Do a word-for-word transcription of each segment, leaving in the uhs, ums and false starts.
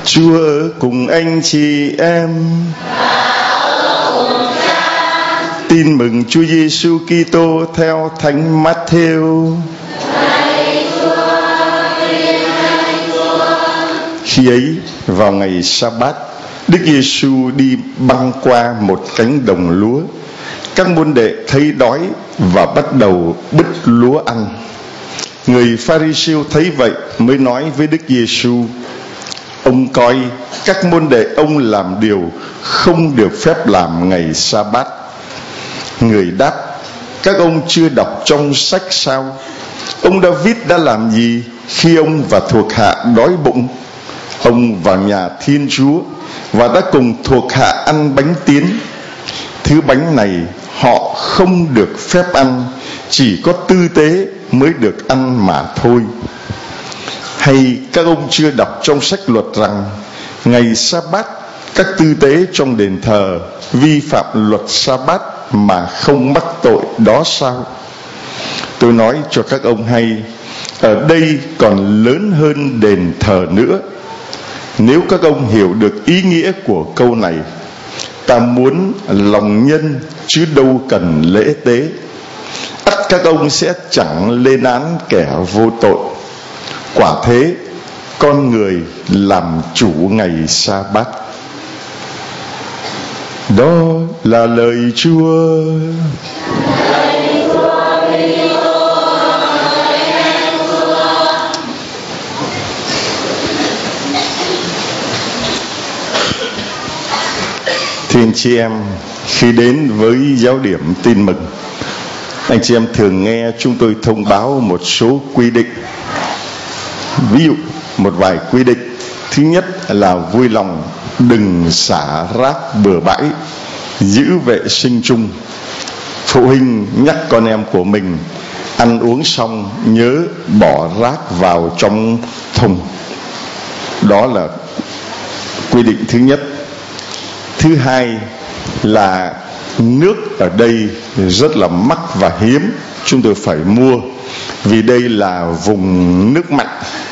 Chúa ở cùng anh chị em. Tin mừng Chúa Giêsu Kitô theo Thánh Matthew. Khi ấy, vào ngày Sa-bát, Đức Giêsu đi băng qua một cánh đồng lúa. Các môn đệ thấy đói và bắt đầu bứt lúa ăn. Người Pha-ri-siêu thấy vậy mới nói với Đức Giêsu: ông coi các môn đệ ông làm điều không được phép làm ngày Sa-bát. Người đáp: các ông chưa đọc trong sách sao? Ông David đã làm gì khi ông và thuộc hạ đói bụng? Ông vào nhà Thiên Chúa và đã cùng thuộc hạ ăn bánh tiến. Thứ bánh này họ không được phép ăn, chỉ có tư tế mới được ăn mà thôi. Hay các ông chưa đọc trong sách luật rằng ngày Sa-bát các tư tế trong đền thờ vi phạm luật Sa-bát mà không mắc tội đó sao? Tôi nói cho các ông hay, ở đây còn lớn hơn đền thờ nữa. Nếu các ông hiểu được ý nghĩa của câu này: ta muốn lòng nhân chứ đâu cần lễ tế, ắt các ông sẽ chẳng lên án kẻ vô tội. Quả thế, con người làm chủ ngày Sa-bát. Đó là lời Chúa. Thưa anh chị em, khi đến với giáo điểm tin mừng, anh chị em thường nghe chúng tôi thông báo một số quy định. Ví dụ, một vài quy định. Thứ nhất là vui lòng đừng xả rác bừa bãi, giữ vệ sinh chung. Phụ huynh nhắc con em của mình ăn uống xong nhớ bỏ rác vào trong thùng. Đó là quy định thứ nhất. Thứ hai là nước ở đây rất là mắc và hiếm, chúng tôi phải mua, vì đây là vùng nước mặn,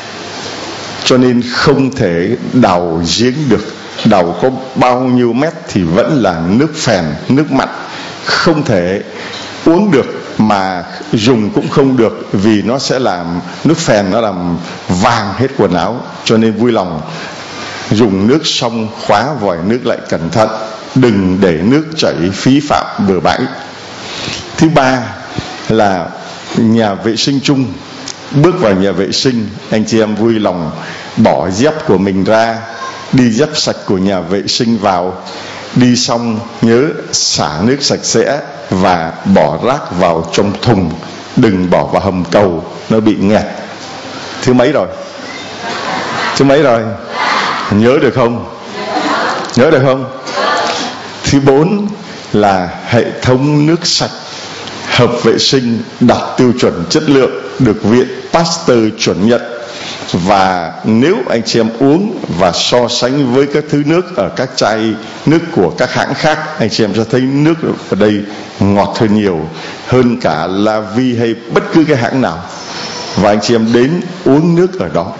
cho nên không thể đào giếng được. Đào có bao nhiêu mét thì vẫn là nước phèn, nước mặn, không thể uống được, mà dùng cũng không được, vì nó sẽ làm nước phèn, nó làm vàng hết quần áo. Cho nên vui lòng dùng nước xong khóa vòi nước lại cẩn thận, đừng để nước chảy phí phạm bừa bãi. Thứ ba là nhà vệ sinh chung. Bước vào nhà vệ sinh, anh chị em vui lòng bỏ dép của mình ra, đi dép sạch của nhà vệ sinh vào. Đi xong nhớ xả nước sạch sẽ và bỏ rác vào trong thùng, đừng bỏ vào hầm cầu, nó bị nghẹt. Thứ mấy rồi? Thứ mấy rồi? Nhớ được không? Nhớ được không? Thứ bốn là hệ thống nước sạch, hợp vệ sinh, đạt tiêu chuẩn chất lượng, được Viện Pasteur chuẩn nhận. Và nếu anh chị em uống và so sánh với các thứ nước ở các chai nước của các hãng khác, anh chị em sẽ thấy nước ở đây ngọt hơn nhiều, hơn cả La Vi hay bất cứ cái hãng nào. Và anh chị em đến uống nước ở đó,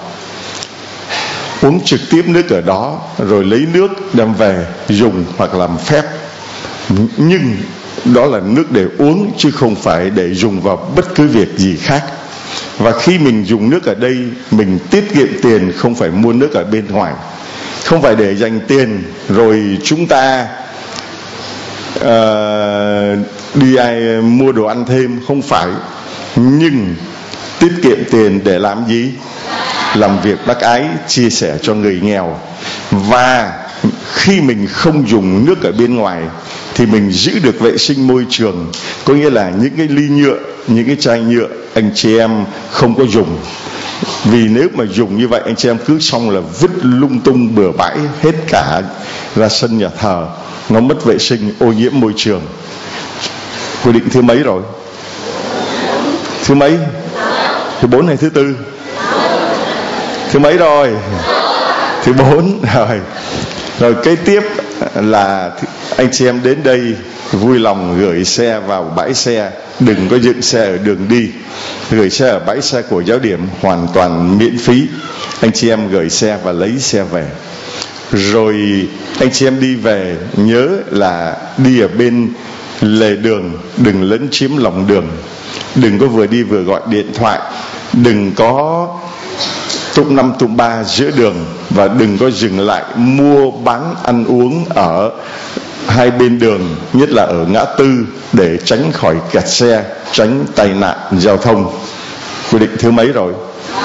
uống trực tiếp nước ở đó, rồi lấy nước đem về dùng hoặc làm phép. Nhưng đó là nước để uống chứ không phải để dùng vào bất cứ việc gì khác. Và khi mình dùng nước ở đây, mình tiết kiệm tiền, không phải mua nước ở bên ngoài, không phải để dành tiền rồi chúng ta uh, đi ai mua đồ ăn thêm, không phải. Nhưng tiết kiệm tiền để làm gì? Làm việc bác ái, chia sẻ cho người nghèo. Và khi mình không dùng nước ở bên ngoài thì mình giữ được vệ sinh môi trường. Có nghĩa là những cái ly nhựa, những cái chai nhựa anh chị em không có dùng. Vì nếu mà dùng như vậy, anh chị em cứ xong là vứt lung tung bừa bãi hết cả ra sân nhà thờ, nó mất vệ sinh, ô nhiễm môi trường. Quy định thứ mấy rồi? Thứ mấy? Thứ bốn hay thứ tư? Thứ mấy rồi? Thứ bốn rồi. Rồi kế tiếp là anh chị em đến đây vui lòng gửi xe vào bãi xe, đừng có dựng xe ở đường đi. Gửi xe ở bãi xe của giáo điểm hoàn toàn miễn phí. Anh chị em gửi xe và lấy xe về. Rồi anh chị em đi về nhớ là đi ở bên lề đường, đừng lấn chiếm lòng đường, đừng có vừa đi vừa gọi điện thoại, đừng có tụng năm tụng ba giữa đường, và đừng có dừng lại mua bán ăn uống ở hai bên đường, nhất là ở ngã tư, để tránh khỏi kẹt xe, tránh tai nạn giao thông. Quy định thứ mấy rồi?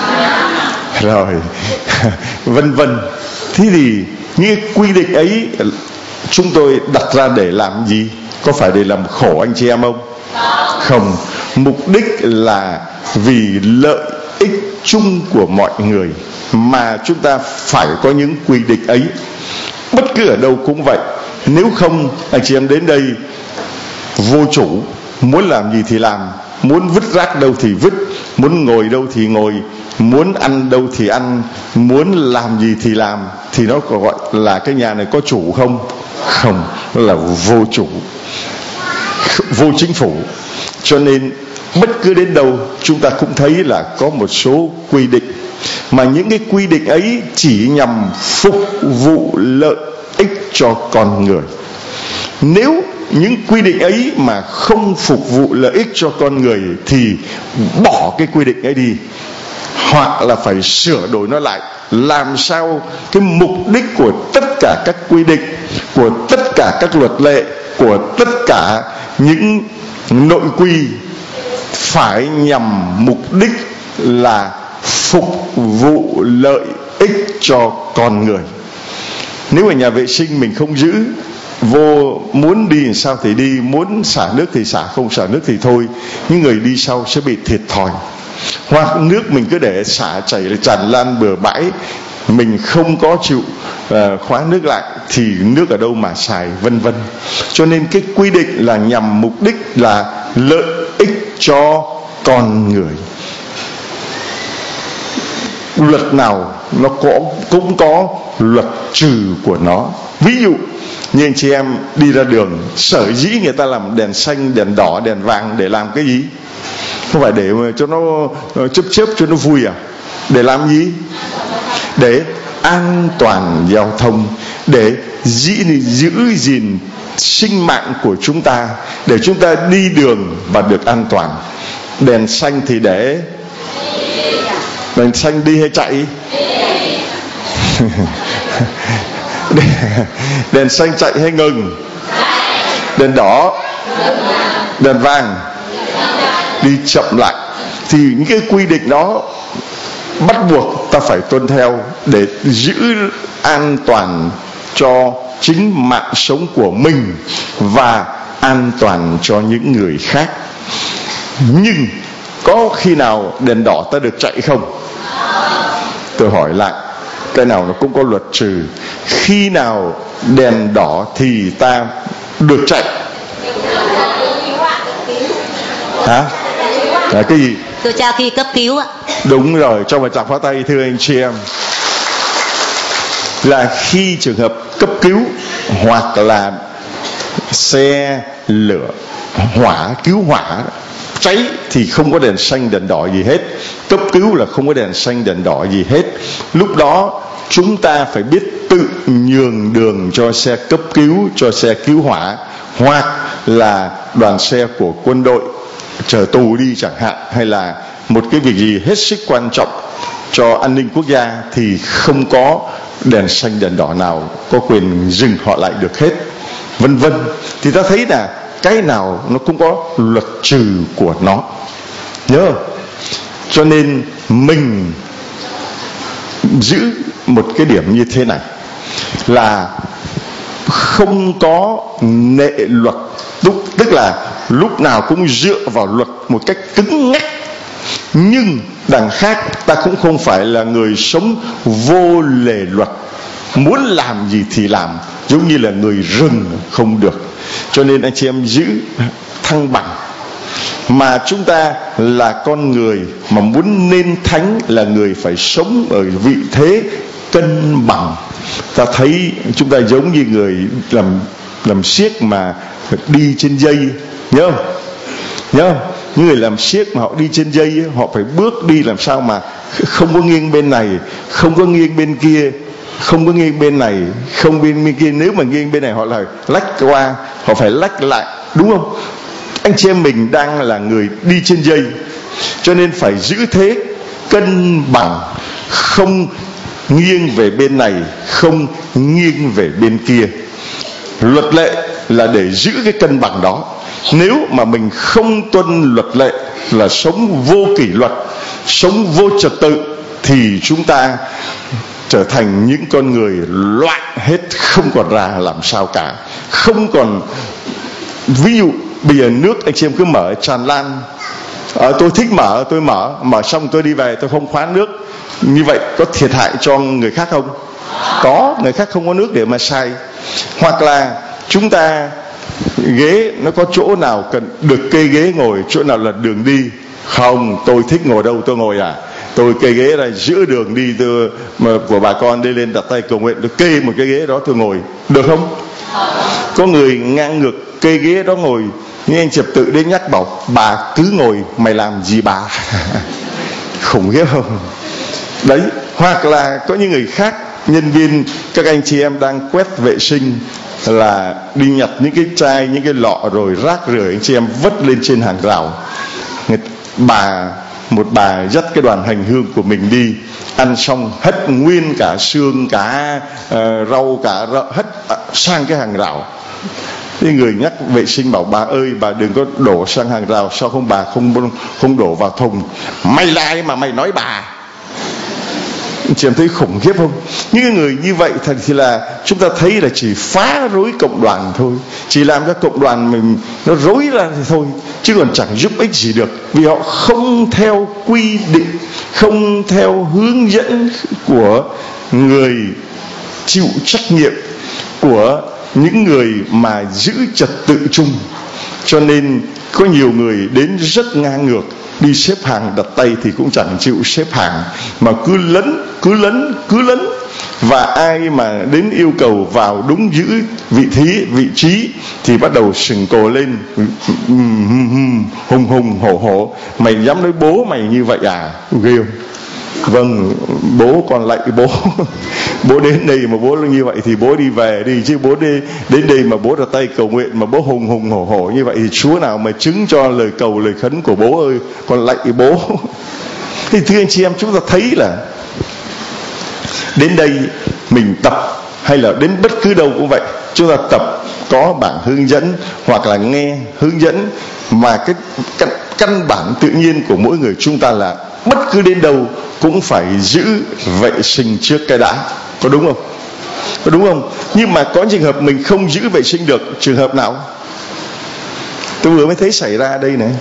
Rồi vân vân. Thế thì những quy định ấy chúng tôi đặt ra để làm gì? Có phải để làm khổ anh chị em không? Không. Mục đích là vì lợi ích chung của mọi người mà chúng ta phải có những quy định ấy. Bất cứ ở đâu cũng vậy. Nếu không, anh chị em đến đây vô chủ, muốn làm gì thì làm, muốn vứt rác đâu thì vứt, muốn ngồi đâu thì ngồi, muốn ăn đâu thì ăn, muốn làm gì thì làm, thì nó có gọi là cái nhà này có chủ không? Không, nó là vô chủ, vô chính phủ. Cho nên bất cứ đến đâu chúng ta cũng thấy là có một số quy định, mà những cái quy định ấy chỉ nhằm phục vụ lợi ích cho con người. Nếu những quy định ấy mà không phục vụ lợi ích cho con người thì bỏ cái quy định ấy đi, hoặc là phải sửa đổi nó lại, làm sao cái mục đích của tất cả các quy định, của tất cả các luật lệ, của tất cả những nội quy phải nhằm mục đích là phục vụ lợi ích cho con người. Nếu ở nhà vệ sinh mình không giữ, vô muốn đi làm sao thì đi, muốn xả nước thì xả, không xả nước thì thôi, những người đi sau sẽ bị thiệt thòi. Hoặc nước mình cứ để xả chảy tràn lan bừa bãi, mình không có chịu uh, khóa nước lại thì nước ở đâu mà xài, vân vân. Cho nên cái quy định là nhằm mục đích là lợi ích cho con người. Luật nào nó có, cũng có luật trừ của nó. Ví dụ như anh chị em đi ra đường, sở dĩ người ta làm đèn xanh, đèn đỏ, đèn vàng để làm cái gì? Không phải để cho nó chớp chớp cho nó vui à? Để làm gì? Để an toàn giao thông, để giữ, giữ gìn sinh mạng của chúng ta, để chúng ta đi đường và được an toàn. Đèn xanh thì để đèn xanh đi hay chạy? Đèn xanh chạy hay ngừng? Đèn đỏ, đèn vàng đi chậm lại. Thì những cái quy định đó bắt buộc ta phải tuân theo để giữ an toàn cho chính mạng sống của mình và an toàn cho những người khác. Nhưng có khi nào đèn đỏ ta được chạy không? Tôi hỏi lại, cái nào nó cũng có luật trừ. Khi nào đèn đỏ thì ta được chạy? Hả? Là cái gì? Tôi trao khi cấp cứu ạ. Đúng rồi, cho một tràng pháo tay thưa anh chị em. Là khi trường hợp cấp cứu hoặc là xe lửa, hỏa, cứu hỏa, cháy thì không có đèn xanh đèn đỏ gì hết. Cấp cứu là không có đèn xanh đèn đỏ gì hết. Lúc đó chúng ta phải biết tự nhường đường cho xe cấp cứu, cho xe cứu hỏa, hoặc là đoàn xe của quân đội chở tù đi chẳng hạn, hay là một cái việc gì hết sức quan trọng cho an ninh quốc gia, thì không có đèn xanh đèn đỏ nào có quyền dừng họ lại được hết, vân vân. Thì ta thấy là cái nào nó cũng có luật trừ của nó, nhớ. Cho nên mình giữ một cái điểm như thế này là không có nệ luật, tức là lúc nào cũng dựa vào luật một cách cứng ngắc. Nhưng đằng khác ta cũng không phải là người sống vô lề luật, muốn làm gì thì làm, giống như là người rừng không được. Cho nên anh chị em giữ thăng bằng. Mà chúng ta là con người mà muốn nên thánh là người phải sống ở vị thế cân bằng. Ta thấy chúng ta giống như người làm làm xiếc mà đi trên dây, nhớ không? Nhớ không? Những người làm xiếc mà họ đi trên dây, họ phải bước đi làm sao mà không có nghiêng bên này, không có nghiêng bên kia, không có nghiêng bên này, không bên bên kia. Nếu mà nghiêng bên này họ là lách qua, họ phải lách lại, đúng không? Anh chị em mình đang là người đi trên dây, cho nên phải giữ thế cân bằng, không nghiêng về bên này, không nghiêng về bên kia. Luật lệ là để giữ cái cân bằng đó. Nếu mà mình không tuân luật lệ, là sống vô kỷ luật, sống vô trật tự, thì chúng ta trở thành những con người loạn hết, không còn ra làm sao cả. Không còn, ví dụ bây giờ nước anh chị em cứ mở tràn lan, à, tôi thích mở, tôi mở mở xong tôi đi về, tôi không khóa nước. Như vậy có thiệt hại cho người khác không? Có, người khác không có nước để mà xài. Hoặc là chúng ta ghế nó có chỗ nào cần được kê ghế ngồi, chỗ nào là đường đi. Không, tôi thích ngồi đâu tôi ngồi à. Tôi kê ghế này giữa đường đi tôi, mà của bà con đi lên đặt tay cầu nguyện, tôi kê một cái ghế đó tôi ngồi, được không? Có người ngang ngược kê ghế đó ngồi, nhưng anh trật tự đến nhắc bảo bà cứ ngồi, mày làm gì bà? Khủng khiếp không? Đấy. Hoặc là có những người khác, nhân viên, các anh chị em đang quét vệ sinh, là đi nhặt những cái chai, những cái lọ rồi rác rưởi anh chị em vứt lên trên hàng rào. Bà một bà dắt cái đoàn hành hương của mình đi, ăn xong hất nguyên cả xương, cả uh, rau, cả rau, hất uh, sang cái hàng rào. Thì người nhắc vệ sinh bảo bà ơi, bà đừng có đổ sang hàng rào, sao không bà không không đổ vào thùng? Mày là ai mà mày nói bà? Chị em thấy khủng khiếp không? Những người như vậy thật thì là chúng ta thấy là chỉ phá rối cộng đoàn thôi, chỉ làm cho cộng đoàn mình nó rối ra thì thôi, chứ còn chẳng giúp ích gì được. Vì họ không theo quy định, không theo hướng dẫn của người chịu trách nhiệm, của những người mà giữ trật tự chung. Cho nên có nhiều người đến rất ngang ngược, đi xếp hàng đặt tay thì cũng chẳng chịu xếp hàng, mà cứ lấn, cứ lấn, cứ lấn. Và ai mà đến yêu cầu vào đúng giữ vị trí, vị trí thì bắt đầu sừng cồ lên, hùng hùng hổ hổ. Mày dám nói bố mày như vậy à? Ghê không? Vâng, bố còn lại bố. Bố đến đây mà bố như vậy thì bố đi về đi, chứ bố đi đến đây mà bố đặt tay cầu nguyện mà bố hùng hùng hổ hổ như vậy thì Chúa nào mà chứng cho lời cầu lời khấn của bố ơi, còn lại bố. Thì thưa anh chị em, chúng ta thấy là đến đây mình tập, hay là đến bất cứ đâu cũng vậy, chúng ta tập có bản hướng dẫn hoặc là nghe hướng dẫn, mà cái căn, căn bản tự nhiên của mỗi người chúng ta là bất cứ đến đâu cũng phải giữ vệ sinh trước cái đã. Có đúng không? Có đúng không? Nhưng mà có trường hợp mình không giữ vệ sinh được. Trường hợp nào? Tôi vừa mới thấy xảy ra đây này.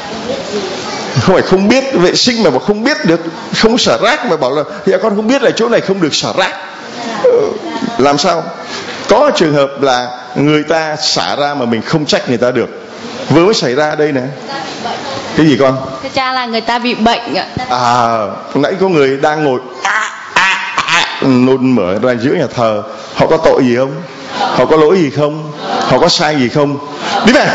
Không phải không biết vệ sinh mà bảo không biết được, không xả rác mà bảo là dạ con không biết là chỗ này không được xả rác. Ừ, làm sao? Có trường hợp là người ta xả ra mà mình không trách người ta được. Vừa mới xảy ra đây này. Cái gì con? Thưa cha là người ta bị bệnh ạ. À, nãy có người đang ngồi à, à, à, nôn mửa ra giữa nhà thờ. Họ có tội gì không? Họ có lỗi gì không? Họ có sai gì không? Đi về.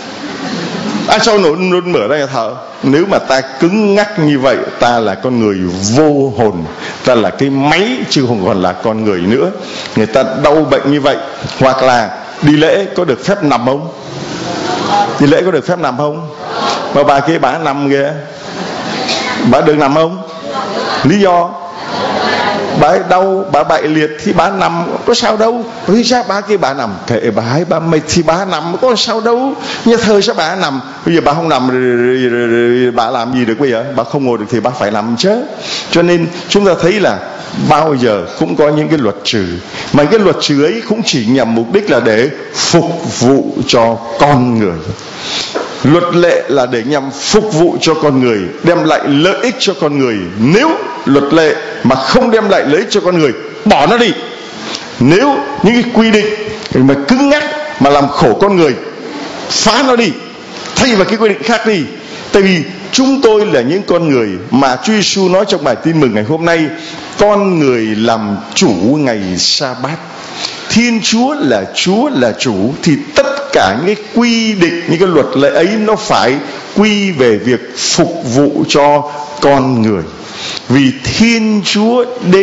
À, sao nôn, nôn mửa ra nhà thờ? Nếu mà ta cứng ngắc như vậy, ta là con người vô hồn, ta là cái máy chứ không còn là con người nữa. Người ta đau bệnh như vậy. Hoặc là đi lễ có được phép nằm không? Đi lễ có được phép nằm không? Mà bà kia bà nằm kìa, bà được nằm không? Lý do bà ấy đau, bà bại liệt thì bà nằm, có sao đâu. Vì sao bà kia bà nằm? Kệ bà ấy, bà mệt thì bà nằm, có sao đâu. Nhà thờ sao bà nằm? Bây giờ bà không nằm rồi, rồi, rồi, bà làm gì được bây giờ? Bà không ngồi được thì bà phải nằm chứ. Cho nên chúng ta thấy là bao giờ cũng có những cái luật trừ, mà cái luật trừ ấy cũng chỉ nhằm mục đích là để phục vụ cho con người. Luật lệ là để nhằm phục vụ cho con người, đem lại lợi ích cho con người. Nếu luật lệ mà không đem lại lợi ích cho con người, bỏ nó đi. Nếu những cái quy định mà cứng nhắc mà làm khổ con người, phá nó đi, thay vào cái quy định khác đi. Tại vì chúng tôi là những con người mà Chúa Giêsu nói trong bài tin mừng ngày hôm nay, con người làm chủ ngày Sa-bát. Thiên Chúa là Chúa là chủ, thì tất cả những cái quy định, những cái luật lệ ấy nó phải quy về việc phục vụ cho con người. Vì Thiên Chúa đến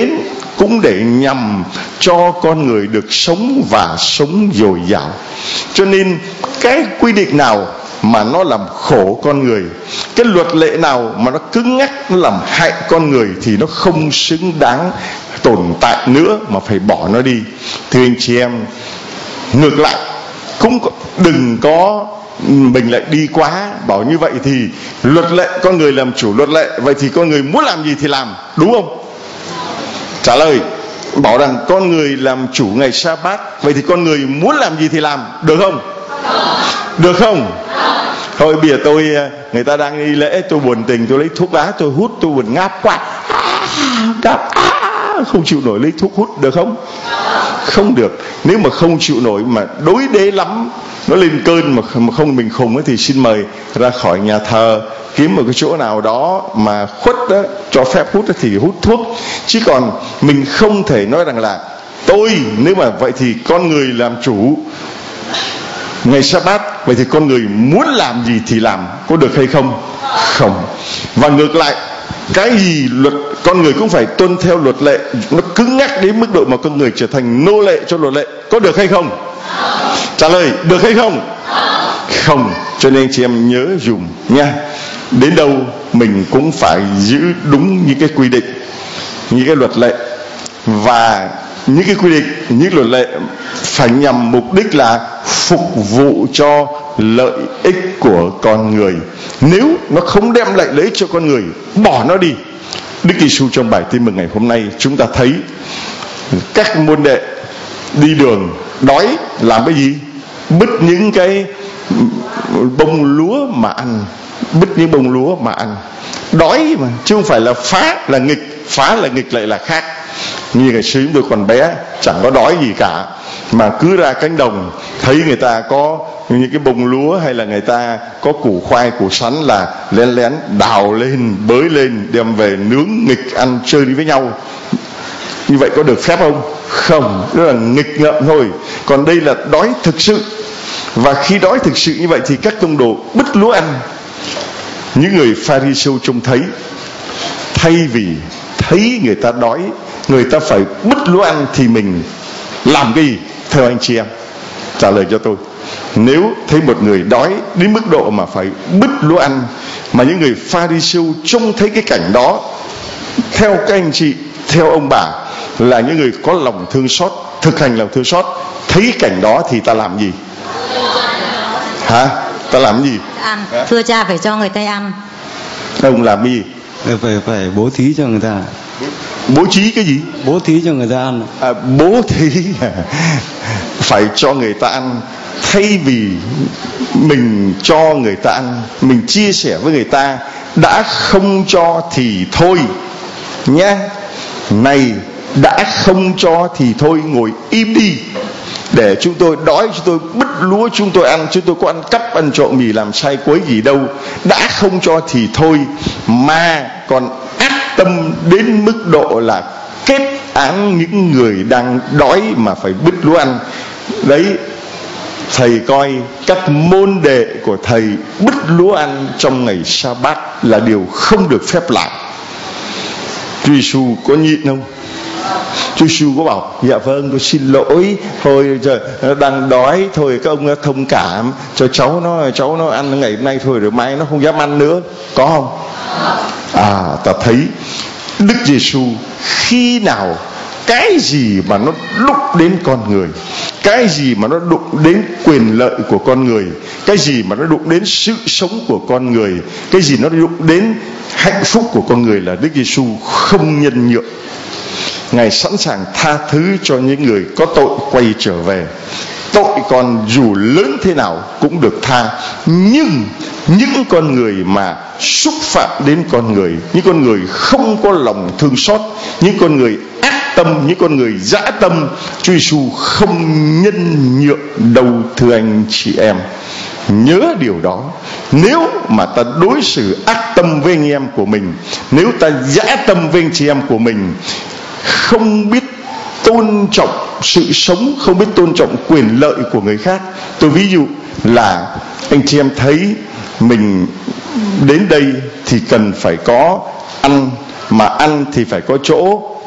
cũng để nhằm cho con người được sống và sống dồi dào. Cho nên cái quy định nào mà nó làm khổ con người, cái luật lệ nào mà nó cứng nhắc, nó làm hại con người, thì nó không xứng đáng tồn tại nữa mà phải bỏ nó đi. Thưa anh chị em, ngược lại cũng đừng có mình lại đi quá, bảo như vậy thì luật lệ, con người làm chủ luật lệ, vậy thì con người muốn làm gì thì làm, đúng không? Trả lời bảo rằng con người làm chủ ngày Sa-bát, vậy thì con người muốn làm gì thì làm, được không? Được không? Thôi bây giờ tôi, người ta đang đi lễ, tôi buồn tình, tôi lấy thuốc lá tôi hút, tôi buồn ngáp quá, ngáp không chịu nổi, lấy thuốc hút, được không? Không được. Nếu mà không chịu nổi mà đối đế lắm, nó lên cơn mà không mình khùng ấy, thì xin mời ra khỏi nhà thờ, kiếm một cái chỗ nào đó mà khuất đó, cho phép hút đó thì hút thuốc. Chứ còn mình không thể nói rằng là tôi, nếu mà vậy thì con người làm chủ ngày Sa-bát, vậy thì con người muốn làm gì thì làm, có được hay không? Không. Và ngược lại, cái gì luật con người cũng phải tuân theo luật lệ, nó cứng nhắc đến mức độ mà con người trở thành nô lệ cho luật lệ, có được hay không? Trả lời được hay không? Không. Cho nên chị em nhớ dùm nha, đến đâu mình cũng phải giữ đúng những cái quy định, những cái luật lệ, và những cái quy định, những luật lệ phải nhằm mục đích là phục vụ cho lợi ích của con người. Nếu nó không đem lại lợi ích cho con người, bỏ nó đi. Đức Giêsu trong bài tin mừng ngày hôm nay chúng ta thấy các môn đệ đi đường đói làm cái gì? Bứt những cái bông lúa mà ăn, bứt những bông lúa mà ăn. Đói mà, chứ không phải là phá là nghịch. Phá là nghịch lại là khác. Như ngày xưa chúng tôi còn bé, chẳng có đói gì cả, mà cứ ra cánh đồng thấy người ta có những cái bông lúa hay là người ta có củ khoai, củ sắn là lén lén đào lên, bới lên, đem về nướng nghịch ăn chơi đi với nhau. Như vậy có được phép không? Không, đó là nghịch ngợm thôi. Còn đây là đói thực sự. Và khi đói thực sự như vậy thì các tông đồ bứt lúa ăn. Những người Pha-ri-siêu trông thấy, thay vì thấy người ta đói, người ta phải bứt lúa ăn, thì mình làm cái gì? Theo anh chị em, trả lời cho tôi. Nếu thấy một người đói đến mức độ mà phải bứt lúa ăn, mà những người Pha-ri-siêu trông thấy cái cảnh đó, theo các anh chị, theo ông bà, là những người có lòng thương xót, thực hành lòng thương xót, thấy cảnh đó thì ta làm gì? Hả? Ta làm gì? Ăn. Thưa cha, phải cho người ta ăn. Ông làm gì? Phải phải bố thí cho người ta. Bố trí cái gì? Bố thí cho người ta ăn. À, bố thí phải cho người ta ăn. Thay vì mình cho người ta ăn, mình chia sẻ với người ta, đã không cho thì thôi nhé. Này, đã không cho thì thôi, ngồi im đi. Để chúng tôi đói, chúng tôi bứt lúa chúng tôi ăn, chúng tôi có ăn cắp, ăn trộm gì, làm sai quấy gì đâu. Đã không cho thì thôi, mà còn ác tâm đến mức độ là kết án những người đang đói mà phải bứt lúa ăn. Đấy, thầy coi các môn đệ của thầy bứt lúa ăn trong ngày Sa-bát là điều không được phép làm. Chúa Giêsu có nhịn không? Chúa Giêsu có bảo dạ vâng tôi xin lỗi, thôi trời nó đang đói, thôi các ông thông cảm cho cháu nó, cháu nó ăn ngày hôm nay thôi, rồi mai nó không dám ăn nữa, có không? À, ta thấy Đức Giêsu khi nào cái gì mà nó đụng đến con người, cái gì mà nó đụng đến quyền lợi của con người, cái gì mà nó đụng đến sự sống của con người, cái gì nó đụng đến hạnh phúc của con người, là Đức Giêsu không nhân nhượng. Ngài sẵn sàng tha thứ cho những người có tội quay trở về. Tội còn dù lớn thế nào cũng được tha. Nhưng những con người mà xúc phạm đến con người, những con người không có lòng thương xót, những con người ác tâm, những con người dã tâm, Chúa Giêsu không nhân nhượng đâu, thưa anh chị em. Nhớ điều đó. Nếu mà ta đối xử ác tâm với anh em của mình, nếu ta dã tâm với anh chị em của mình, không biết tôn trọng sự sống, không biết tôn trọng quyền lợi của người khác. Tôi ví dụ là anh chị em thấy mình đến đây thì cần phải có ăn, mà ăn thì phải có chỗ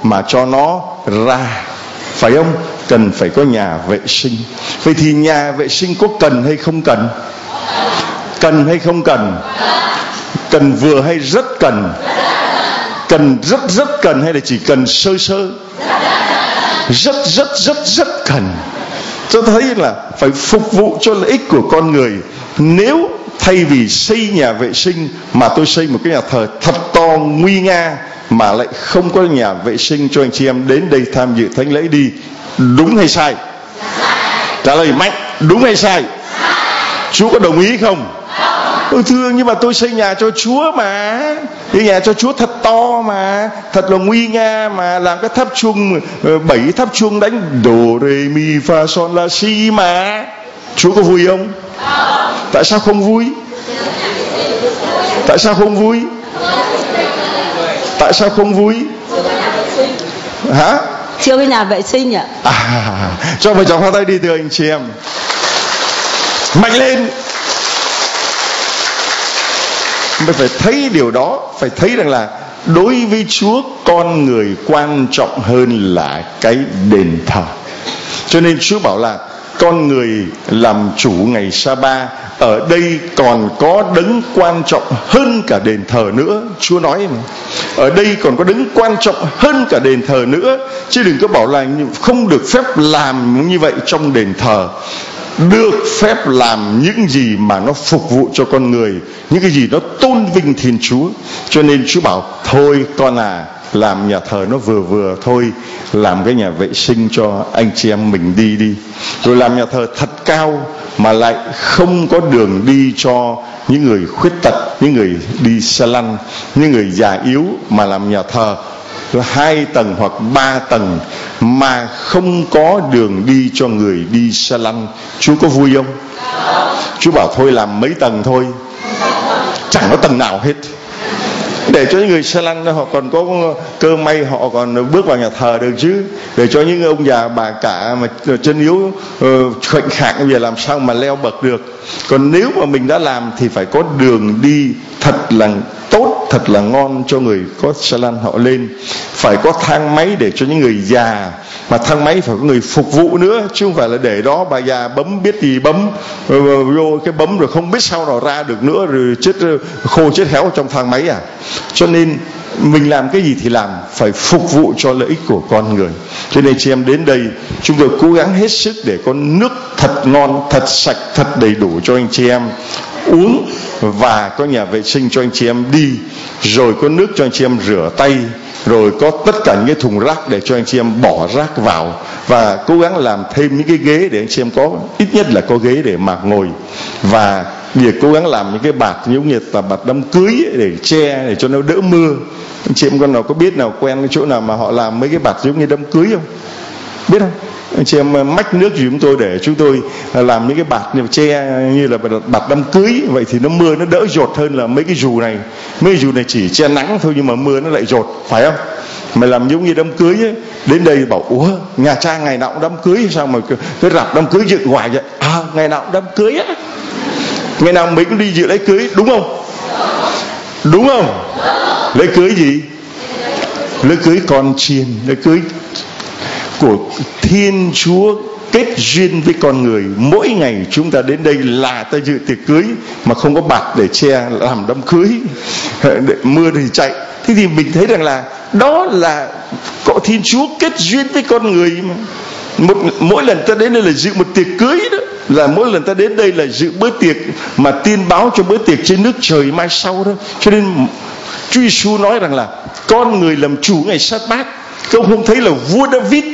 mà cho nó ra, phải không? Cần phải có nhà vệ sinh. Vậy thì nhà vệ sinh có cần hay không cần? Cần hay không cần? Cần vừa hay rất cần? Cần rất rất cần hay là chỉ cần sơ sơ? Rất rất rất rất cần. Tôi thấy là phải phục vụ cho lợi ích của con người. Nếu thay vì xây nhà vệ sinh mà tôi xây một cái nhà thờ thật to nguy nga mà lại không có nhà vệ sinh cho anh chị em đến đây tham dự thánh lễ đi, đúng hay sai? Trả lời mạnh, đúng hay sai? Chúa có đồng ý không? Ôi thương, nhưng mà tôi xây nhà cho Chúa mà, cái nhà cho Chúa thật to mà, thật là nguy nga mà, làm cái tháp chuông bảy tháp chuông đánh do re mi fa son la si mà. Chúa có vui không? Tại sao không vui? Tại sao không vui? Tại sao không vui? Hả? Chưa có nhà vệ sinh ạ. À, cho vợ chồng hoa tay đi thưa anh chị em. Mạnh lên. Mình phải thấy điều đó, phải thấy rằng là đối với Chúa, con người quan trọng hơn là cái đền thờ. Cho nên Chúa bảo là con người làm chủ ngày Sa-ba. Ở đây còn có đấng quan trọng hơn cả đền thờ nữa. Chúa nói mà, ở đây còn có đấng quan trọng hơn cả đền thờ nữa. Chứ đừng có bảo là không được phép làm như vậy trong đền thờ. Được phép làm những gì mà nó phục vụ cho con người, những cái gì nó tôn vinh Thiên Chúa. Cho nên Chúa bảo thôi con à, làm nhà thờ nó vừa vừa thôi, làm cái nhà vệ sinh cho anh chị em mình đi đi. Rồi làm nhà thờ thật cao mà lại không có đường đi cho những người khuyết tật, những người đi xe lăn, những người già yếu, mà làm nhà thờ hai tầng hoặc ba tầng mà không có đường đi cho người đi xe lăn. Chúa có vui không? Chúa bảo thôi làm mấy tầng thôi, chẳng có tầng nào hết, để cho những người xe lăn họ còn có cơ may, họ còn bước vào nhà thờ được chứ. Để cho những ông già bà cả mà chân yếu khoảnh khạng về làm sao mà leo bậc được. Còn nếu mà mình đã làm thì phải có đường đi thật là tốt, thật là ngon cho người có xe lăn họ lên. Phải có thang máy để cho những người già, mà thang máy phải có người phục vụ nữa, chứ không phải là để đó bà già bấm biết gì bấm vô cái bấm rồi không biết sao nào ra được nữa, rồi chết khô chết héo trong thang máy à. Cho nên mình làm cái gì thì làm, phải phục vụ cho lợi ích của con người. Cho nên chị em đến đây, chúng tôi cố gắng hết sức để có nước thật ngon, thật sạch, thật đầy đủ cho anh chị em uống, và có nhà vệ sinh cho anh chị em đi, rồi có nước cho anh chị em rửa tay, rồi có tất cả những cái thùng rác để cho anh chị em bỏ rác vào, và cố gắng làm thêm những cái ghế để anh chị em có ít nhất là có ghế để mà ngồi, và việc cố gắng làm những cái bạt giống như là bạt đám cưới ấy, để che, để cho nó đỡ mưa. Anh chị em con nào có biết nào quen cái chỗ nào mà họ làm mấy cái bạt giống như đám cưới không? Biết không? Anh chị em mách nước cho chúng tôi để chúng tôi làm những cái bạt che như là bạt đám cưới. Vậy thì nó mưa nó đỡ dột hơn là mấy cái dù này. Mấy cái dù này chỉ che nắng thôi nhưng mà mưa nó lại dột, phải không? Mà làm giống như đám cưới ấy, đến đây bảo ủa nhà cha ngày nào cũng đám cưới sao mà cái rạp đám cưới dựng hoài vậy? À ngày nào cũng đám cưới á, ngày nào mình cũng đi dự lễ cưới, đúng không? Đúng không? Lễ cưới gì? Lễ cưới con chiên, lễ cưới của Thiên Chúa kết duyên với con người. Mỗi ngày chúng ta đến đây là ta dự tiệc cưới, mà không có bạt để che làm đám cưới, để mưa thì chạy. Thế thì mình thấy rằng là đó là có Thiên Chúa kết duyên với con người mà. Một, mỗi lần ta đến đây là dự một tiệc cưới đó, là mỗi lần ta đến đây là dự bữa tiệc mà tiên báo cho bữa tiệc trên nước trời mai sau đó. Cho nên Chúa Giêsu nói rằng là con người làm chủ ngày sa bát. Các ông không thấy là vua David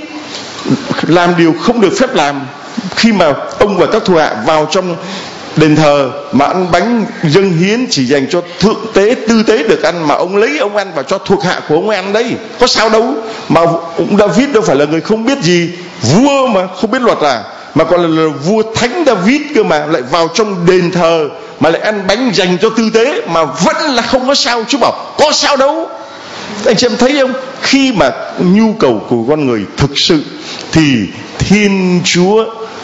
làm điều không được phép làm khi mà ông và các thuộc hạ vào trong đền thờ mà ăn bánh dâng hiến chỉ dành cho thượng tế tư tế được ăn, mà ông lấy ông ăn và cho thuộc hạ của ông ăn đấy, có sao đâu. Mà ông David đâu phải là người không biết gì, vua mà không biết luật à, mà còn là, là vua thánh David cơ mà, lại vào trong đền thờ mà lại ăn bánh dành cho tư tế mà vẫn là không có sao. Chúa bảo có sao đâu. Anh chị em thấy không? Khi mà nhu cầu của con người thực sự thì Thiên Chúa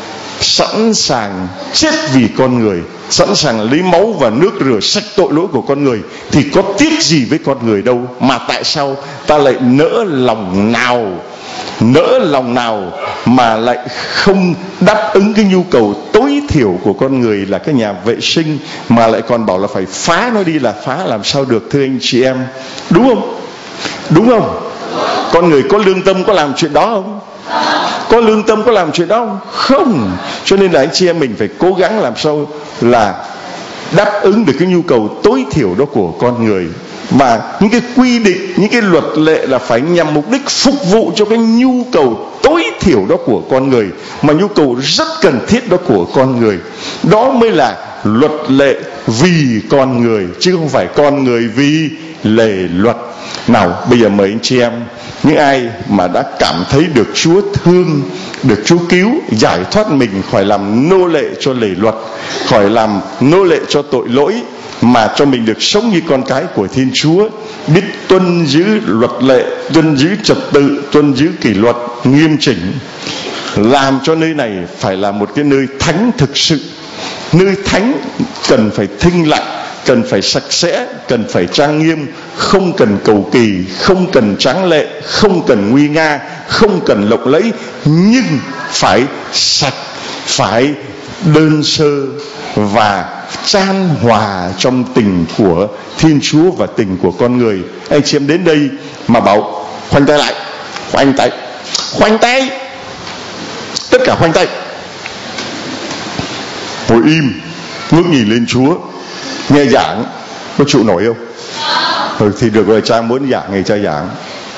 sẵn sàng chết vì con người, sẵn sàng lấy máu và nước rửa sạch tội lỗi của con người, thì có tiếc gì với con người đâu. Mà tại sao ta lại nỡ lòng nào nỡ lòng nào mà lại không đáp ứng cái nhu cầu tối thiểu của con người là cái nhà vệ sinh, mà lại còn bảo là phải phá nó đi? Là phá làm sao được, thưa anh chị em? Đúng không? Đúng không? Con người có lương tâm có làm chuyện đó không? Có lương tâm có làm chuyện đó không? Không. Cho nên là anh chị em mình phải cố gắng làm sao là đáp ứng được cái nhu cầu tối thiểu đó của con người. Và những cái quy định, những cái luật lệ là phải nhằm mục đích phục vụ cho cái nhu cầu tối thiểu đó của con người, mà nhu cầu rất cần thiết đó của con người. Đó mới là luật lệ vì con người, chứ không phải con người vì lề luật. Nào, bây giờ mời anh chị em, những ai mà đã cảm thấy được Chúa thương, được Chúa cứu, giải thoát mình khỏi làm nô lệ cho lề luật, khỏi làm nô lệ cho tội lỗi, mà cho mình được sống như con cái của Thiên Chúa, biết tuân giữ luật lệ, tuân giữ trật tự, tuân giữ kỷ luật nghiêm chỉnh, làm cho nơi này phải là một cái nơi thánh thực sự. Nơi thánh cần phải thinh lặng, cần phải sạch sẽ, cần phải trang nghiêm, không cần cầu kỳ, không cần tráng lệ, không cần nguy nga, không cần lộng lẫy, nhưng phải sạch, phải đơn sơ và chan hòa trong tình của Thiên Chúa và tình của con người. Anh chị em đến đây mà bảo khoanh tay lại, khoanh tay, khoanh tay, tất cả khoanh tay, ngồi im, ngước nhìn lên Chúa, nghe giảng, có chịu nổi không? Ừ, thì được rồi, cha muốn giảng thì cha giảng.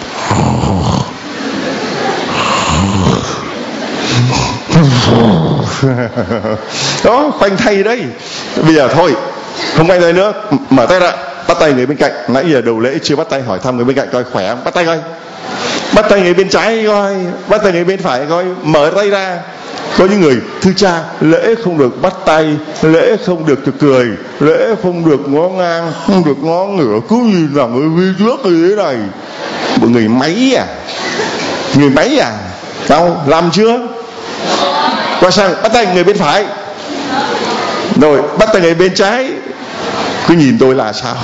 Đó, khoanh tay đấy. Bây giờ thôi, không khoanh tay nữa, mở tay ra, bắt tay người bên cạnh. Nãy giờ đầu lễ chưa bắt tay, hỏi thăm người bên cạnh coi khỏe không, bắt tay coi. Bắt tay người bên trái coi, bắt tay người bên phải coi, mở tay ra. Có những người, thưa cha, lễ không được bắt tay, lễ không được cười, lễ không được ngó ngang, không được ngó ngửa, cứ nhìn vào người phía trước như thế này. Mọi người máy à? Người máy à? Đâu, làm chưa? Qua sang bắt tay người bên phải, rồi bắt tay người bên trái, cứ nhìn tôi là sao?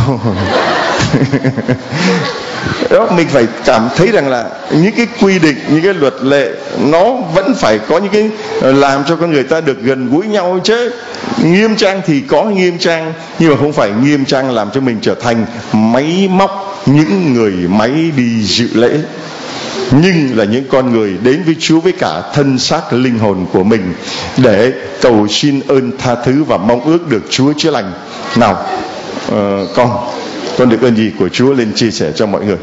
Đó, mình phải cảm thấy rằng là những cái quy định, những cái luật lệ nó vẫn phải có những cái làm cho con người ta được gần gũi nhau chứ. Nghiêm trang thì có nghiêm trang, nhưng mà không phải nghiêm trang làm cho mình trở thành máy móc, những người máy đi dự lễ, nhưng là những con người đến với Chúa với cả thân xác linh hồn của mình để cầu xin ơn tha thứ và mong ước được Chúa chữa lành. Nào, uh, con con được ơn gì của Chúa lên chia sẻ cho mọi người.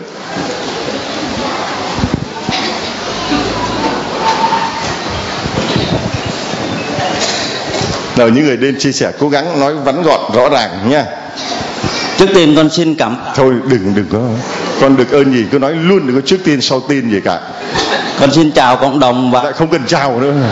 Nào, những người lên chia sẻ cố gắng nói vắn gọn rõ ràng nha. Trước tiên con xin cảm Thôi đừng đừng có, con được ơn gì cứ nói luôn, đừng có trước tiên sau tiên gì cả. Con xin chào cộng đồng và lại không cần chào nữa.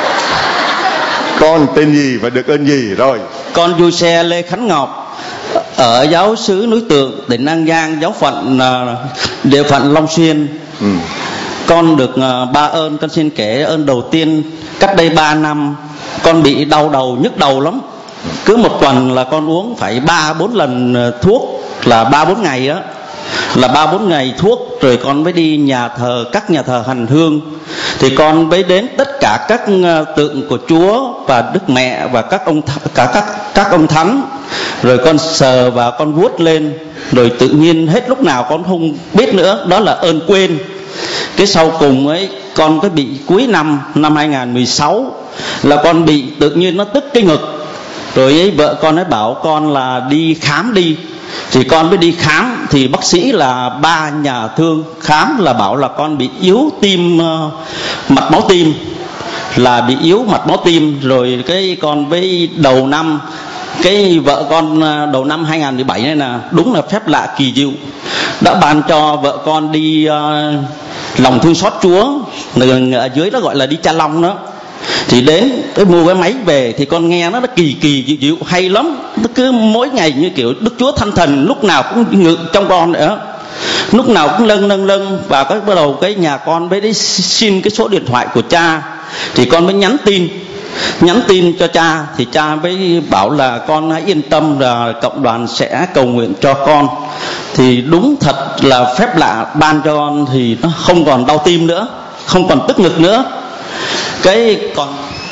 Con tên gì và được ơn gì rồi? Con Du Xe Lê Khánh Ngọc, ở giáo xứ Núi Tượng, tỉnh An Giang, giáo phận địa phận Long Xuyên. Ừ. Con được ba ơn. Con xin kể ơn đầu tiên. Cách đây ba năm con bị đau đầu, nhức đầu lắm. Cứ một tuần là con uống phải ba bốn lần thuốc, là ba bốn ngày á, là ba bốn ngày thuốc. Rồi con mới đi nhà thờ, các nhà thờ hành hương, thì con mới đến tất cả các tượng của Chúa và Đức Mẹ và các ông cả các các ông thánh. Rồi con sờ và con vuốt lên, rồi tự nhiên hết lúc nào con không biết nữa, đó là ơn quên. Cái sau cùng ấy, con có bị cuối năm năm hai không một sáu là con bị tự nhiên nó tức cái ngực. Rồi ấy, vợ con ấy bảo con là đi khám đi. Thì con mới đi khám, thì bác sĩ là ba nhà thương khám là bảo là con bị yếu tim, uh, mạch máu tim, là bị yếu mạch máu tim. Rồi cái con với đầu năm, cái vợ con đầu năm hai không một bảy này là đúng là phép lạ kỳ diệu, đã ban cho vợ con đi uh, lòng thương xót Chúa, ở dưới đó gọi là đi Cha Long đó. Thì đến cái mua cái máy về thì con nghe nó nó kỳ kỳ dịu dịu hay lắm. Nó cứ mỗi ngày như kiểu Đức Chúa Thanh Thần lúc nào cũng ngự trong con nữa, lúc nào cũng lâng lâng lâng. Và cái bắt đầu cái nhà con mới đi xin cái số điện thoại của cha, thì con mới nhắn tin nhắn tin cho cha thì cha mới bảo là con hãy yên tâm là cộng đoàn sẽ cầu nguyện cho con. Thì đúng thật là phép lạ ban cho con thì nó không còn đau tim nữa, không còn tức ngực nữa. Cái còn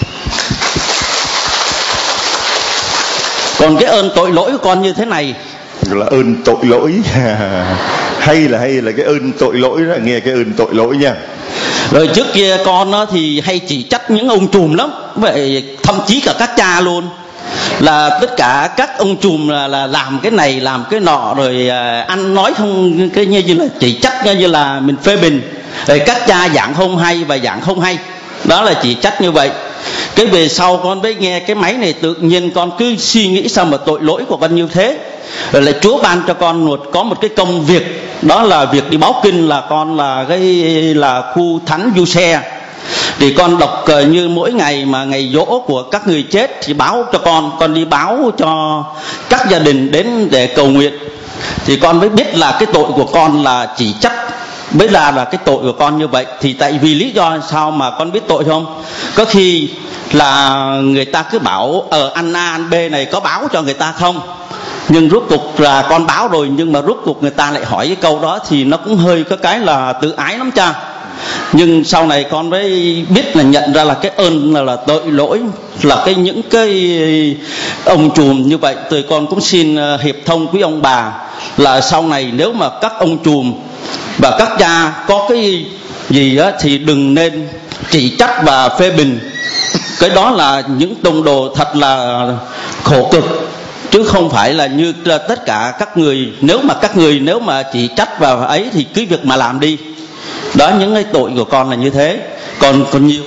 còn cái ơn tội lỗi của con như thế này là ơn tội lỗi. hay là hay là cái ơn tội lỗi đó, nghe cái ơn tội lỗi nha. Rồi trước kia con nó thì hay chỉ trách những ông trùm lắm, vậy thậm chí cả các cha luôn, là tất cả các ông trùm là, là làm cái này làm cái nọ, rồi à, ăn nói không cái như là chỉ trách như là mình phê bình, rồi các cha giảng không hay và giảng không hay, đó là chỉ trách như vậy. Cái về sau con mới nghe cái máy này, tự nhiên con cứ suy nghĩ sao mà tội lỗi của con như thế. Rồi lại Chúa ban cho con một có một cái công việc, đó là việc đi báo kinh, là con là cái là khu thánh du xe. Thì con đọc uh, như mỗi ngày mà ngày giỗ của các người chết thì báo cho con, con đi báo cho các gia đình đến để cầu nguyện. Thì con mới biết là cái tội của con là chỉ trách, mới là là cái tội của con như vậy. Thì tại vì lý do sao mà con biết tội không? Có khi là người ta cứ bảo ở ờ, ăn A ăn B này có báo cho người ta không, nhưng rốt cuộc là con báo rồi, nhưng mà rốt cuộc người ta lại hỏi cái câu đó thì nó cũng hơi có cái là tự ái lắm cha. Nhưng sau này con mới biết là nhận ra là cái ơn là, là tội lỗi, là cái những cái ông trùm như vậy. Tôi con cũng xin hiệp thông quý ông bà là sau này nếu mà các ông trùm và các cha có cái gì á thì đừng nên chỉ trách và phê bình. Cái đó là những tông đồ thật là khổ cực, chứ không phải là như tất cả các người. Nếu mà các người nếu mà chỉ trách vào ấy thì cứ việc mà làm đi. Đó, những cái tội của con là như thế. Còn còn nhiều.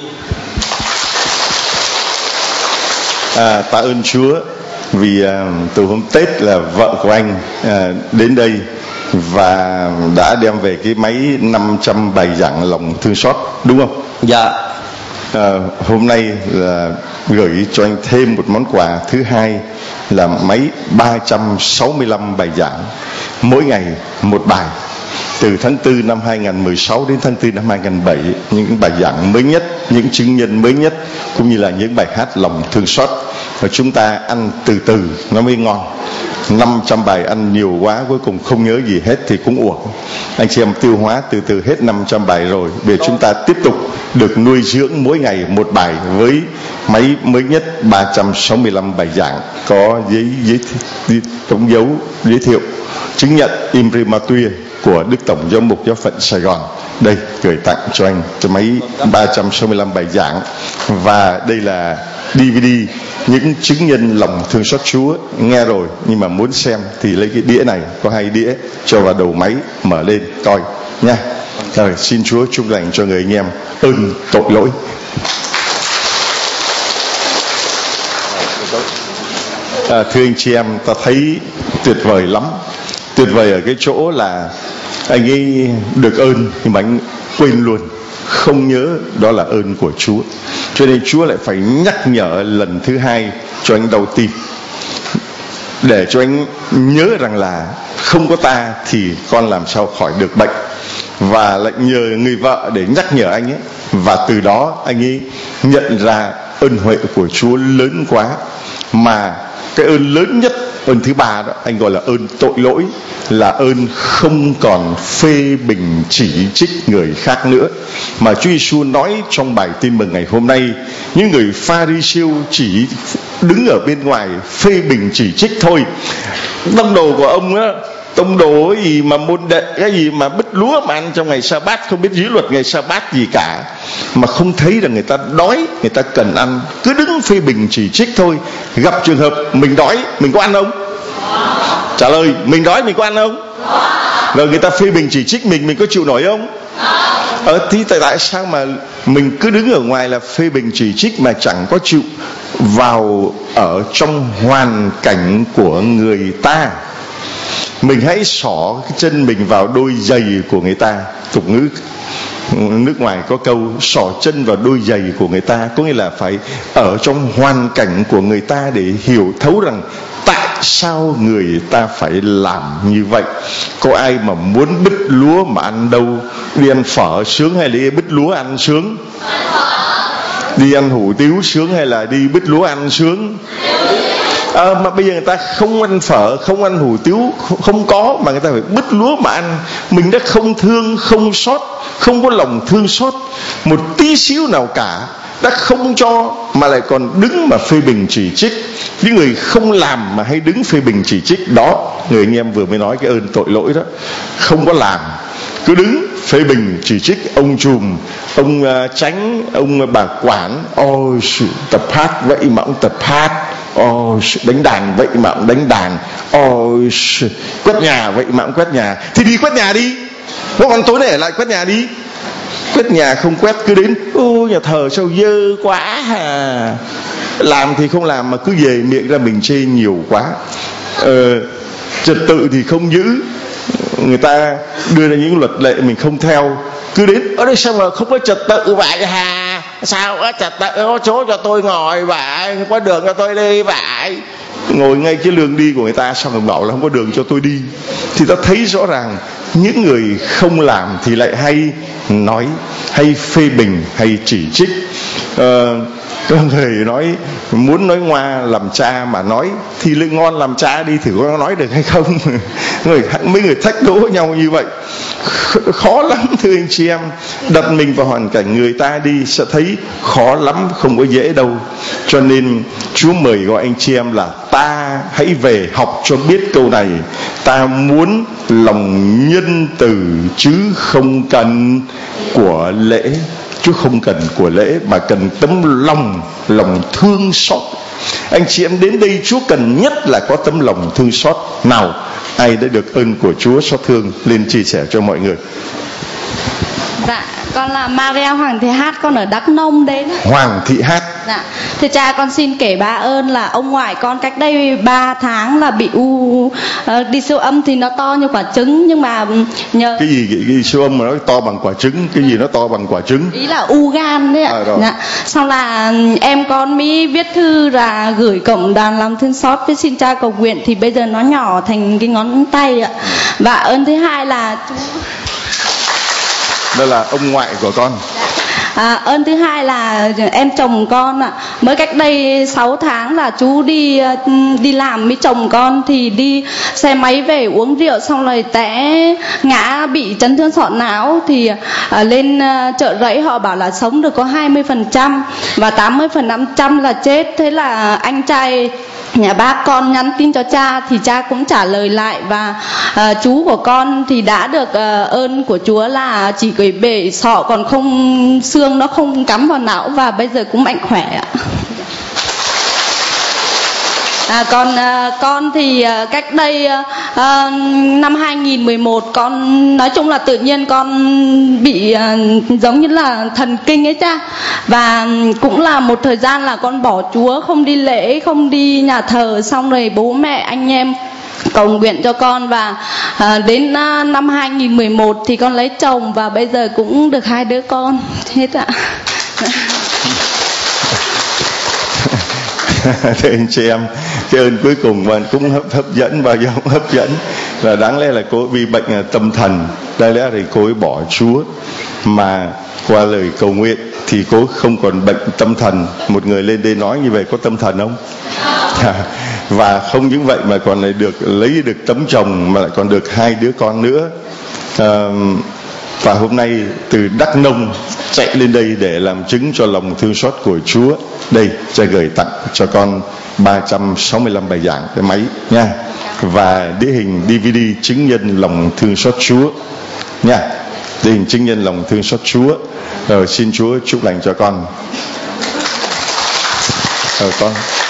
À, tạ ơn Chúa vì à, từ hôm Tết là vợ của anh à, đến đây và đã đem về cái máy năm trăm bài giảng lòng thương xót, đúng không? Dạ. À, hôm nay là gửi cho anh thêm một món quà thứ hai là máy ba trăm sáu mươi lăm bài giảng, mỗi ngày một bài, từ tháng tư năm hai nghìn không trăm mười sáu đến tháng tư năm hai nghìn không trăm mười bảy. Những bài giảng mới nhất, những chứng nhân mới nhất, cũng như là những bài hát lòng thương xót. Và chúng ta ăn từ từ nó mới ngon. Năm trăm bài ăn nhiều quá cuối cùng không nhớ gì hết thì cũng uổng. Anh chị em tiêu hóa từ từ hết năm trăm bài rồi, để chúng ta tiếp tục được nuôi dưỡng mỗi ngày một bài với máy mới nhất ba trăm sáu mươi lăm bài giảng, có giấy giấy đóng dấu giới thiệu chứng nhận imprimatur của Đức Tổng Giám mục Giáo phận Sài Gòn. Đây, gửi tặng cho anh cái máy ba trăm sáu mươi lăm bài giảng. Và đây là đê vê đê những chứng nhân lòng thương xót Chúa. Nghe rồi nhưng mà muốn xem thì lấy cái đĩa này, có hai đĩa, cho vào đầu máy mở lên coi nha. Rồi, xin Chúa chúc lành cho người anh em ơn tội lỗi. À, thưa anh chị em, ta thấy tuyệt vời lắm. Tuyệt vời ở cái chỗ là anh ấy được ơn nhưng mà anh quên luôn, không nhớ đó là ơn của Chúa. Cho nên Chúa lại phải nhắc nhở lần thứ hai cho anh đau tim, để cho anh nhớ rằng là không có ta thì con làm sao khỏi được bệnh. Và lại nhờ người vợ để nhắc nhở anh ấy. Và từ đó anh ấy nhận ra ơn huệ của Chúa lớn quá. Mà cái ơn lớn nhất, ơn thứ ba đó, anh gọi là ơn tội lỗi, là ơn không còn phê bình chỉ trích người khác nữa. Mà Chúa Giêsu nói trong bài tin mừng ngày hôm nay, những người Pha-ri-siêu chỉ đứng ở bên ngoài phê bình chỉ trích thôi. Tông đồ của ông á, tông đồ gì mà môn đệ, cái gì mà bứt lúa mà ăn trong ngày sa-bát, không biết dưới luật ngày sa-bát gì cả, mà không thấy là người ta đói, người ta cần ăn, cứ đứng phê bình chỉ trích thôi. Gặp trường hợp mình đói, mình có ăn không? Trả lời, mình đói mình có ăn không? Rồi người ta phê bình chỉ trích mình, mình có chịu nổi không? Ờ thì tại, tại sao mà mình cứ đứng ở ngoài là phê bình chỉ trích mà chẳng có chịu vào ở trong hoàn cảnh của người ta? Mình hãy xỏ cái chân mình vào đôi giày của người ta. Tục ngữ nước ngoài có câu xỏ chân vào đôi giày của người ta, có nghĩa là phải ở trong hoàn cảnh của người ta để hiểu thấu rằng tại sao người ta phải làm như vậy. Có ai mà muốn bứt lúa mà ăn đâu? Đi ăn phở sướng hay là đi bứt lúa ăn sướng? Đi ăn hủ tiếu sướng hay là đi bứt lúa ăn sướng? À, mà bây giờ người ta không ăn phở, không ăn hủ tiếu, không có, mà người ta phải bứt lúa mà ăn. Mình đã không thương, không xót, không có lòng thương xót một tí xíu nào cả, đã không cho mà lại còn đứng mà phê bình chỉ trích. Những người không làm mà hay đứng phê bình chỉ trích đó, người anh em vừa mới nói cái ơn tội lỗi đó. Không có làm, cứ đứng phê bình chỉ trích ông trùm, ông uh, Chánh, ông uh, bà quản. Ôi tập hát vậy mà ông tập hát, ôi đánh đàn vậy mà ông đánh đàn, ôi quét nhà vậy mà ông quét nhà. Thì đi quét nhà đi, có còn tối nay ở lại quét nhà đi. Quét nhà không quét cứ đến, ô nhà thờ sao dơ quá à. Làm thì không làm mà cứ về miệng ra mình chê nhiều quá. ờ, Trật tự thì không giữ, người ta đưa ra những luật lệ mình không theo, cứ đến ở đây sao mà không có trật tự vậy hà, sao có trật tự, có chỗ cho tôi ngồi vậy, có đường cho tôi đi vậy. Ngồi ngay cái đường đi của người ta, sao mà bảo là không có đường cho tôi đi. Thì ta thấy rõ ràng những người không làm thì lại hay nói, hay phê bình, hay chỉ trích. ờ, Có người nói muốn nói ngoa làm cha mà nói thì lên ngon làm cha đi, thử có nói được hay không. Người, mấy người thách đố nhau như vậy khó lắm thưa anh chị em. Đặt mình vào hoàn cảnh người ta đi sẽ thấy khó lắm, không có dễ đâu. Cho nên Chúa mời gọi anh chị em là ta hãy về học cho biết câu này. Ta muốn lòng nhân từ chứ không cần của lễ. Chúa không cần của lễ mà cần tấm lòng, lòng thương xót. Anh chị em đến đây Chúa cần nhất là có tấm lòng thương xót. Nào, ai đã được ơn của Chúa xót thương lên chia sẻ cho mọi người. Dạ, con là Maria Hoàng Thị Hát, con ở Đắk Nông đến. Hoàng Thị Hát. Dạ, thưa cha, con xin kể ba ơn là ông ngoại con cách đây ba tháng là bị u uh, đi siêu âm thì nó to như quả trứng, nhưng mà nhờ cái gì cái, cái siêu âm mà nó to bằng quả trứng, cái gì nó to bằng quả trứng? Ý là u gan đấy ạ. À, dạ. Sau là em con mới viết thư là gửi cộng đoàn lòng thương xót với xin cha cầu nguyện, thì bây giờ nó nhỏ thành cái ngón tay ạ. Và ơn thứ hai là đó là ông ngoại của con. À, ơn thứ hai là em chồng con ạ. Mới cách đây sáu tháng là chú đi đi làm với chồng con, thì đi xe máy về uống rượu xong rồi té ngã bị chấn thương sọ não. Thì à, lên chợ rẫy họ bảo là sống được có hai mươi phần trăm và tám mươi phần trăm là chết. Thế là anh trai nhà bác con nhắn tin cho cha thì cha cũng trả lời lại. Và à, chú của con thì đã được à, ơn của Chúa là chỉ cái bể sọ còn không, xương nó không cắm vào não, và bây giờ cũng mạnh khỏe ạ. À, còn à, con thì à, cách đây à, năm hai nghìn mười một con nói chung là tự nhiên con bị à, giống như là thần kinh ấy cha. Và cũng là một thời gian là con bỏ Chúa, không đi lễ, không đi nhà thờ. Xong rồi bố mẹ anh em cầu nguyện cho con. Và à, đến à, năm hai nghìn mười một thì con lấy chồng, và bây giờ cũng được hai đứa con hết ạ. Thưa anh chị em, cái ơn cuối cùng mà cũng hấp, hấp dẫn, bao giờ cũng hấp dẫn là đáng lẽ là cô bị bệnh tâm thần, đáng lẽ thì cô ấy bỏ Chúa, mà qua lời cầu nguyện thì cô không còn bệnh tâm thần. Một người lên đây nói như vậy có tâm thần không? Và không những vậy mà còn lại được lấy được tấm chồng, mà lại còn được hai đứa con nữa. à, Và hôm nay từ Đắk Nông chạy lên đây để làm chứng cho lòng thương xót của Chúa. Đây, cha gửi tặng cho con ba trăm sáu mươi lăm bài giảng cái máy nha, và đĩa hình đê vê đê chứng nhân lòng thương xót Chúa nha. Đĩa hình chứng nhân lòng thương xót Chúa. Rồi xin Chúa chúc lành cho con. Rồi con.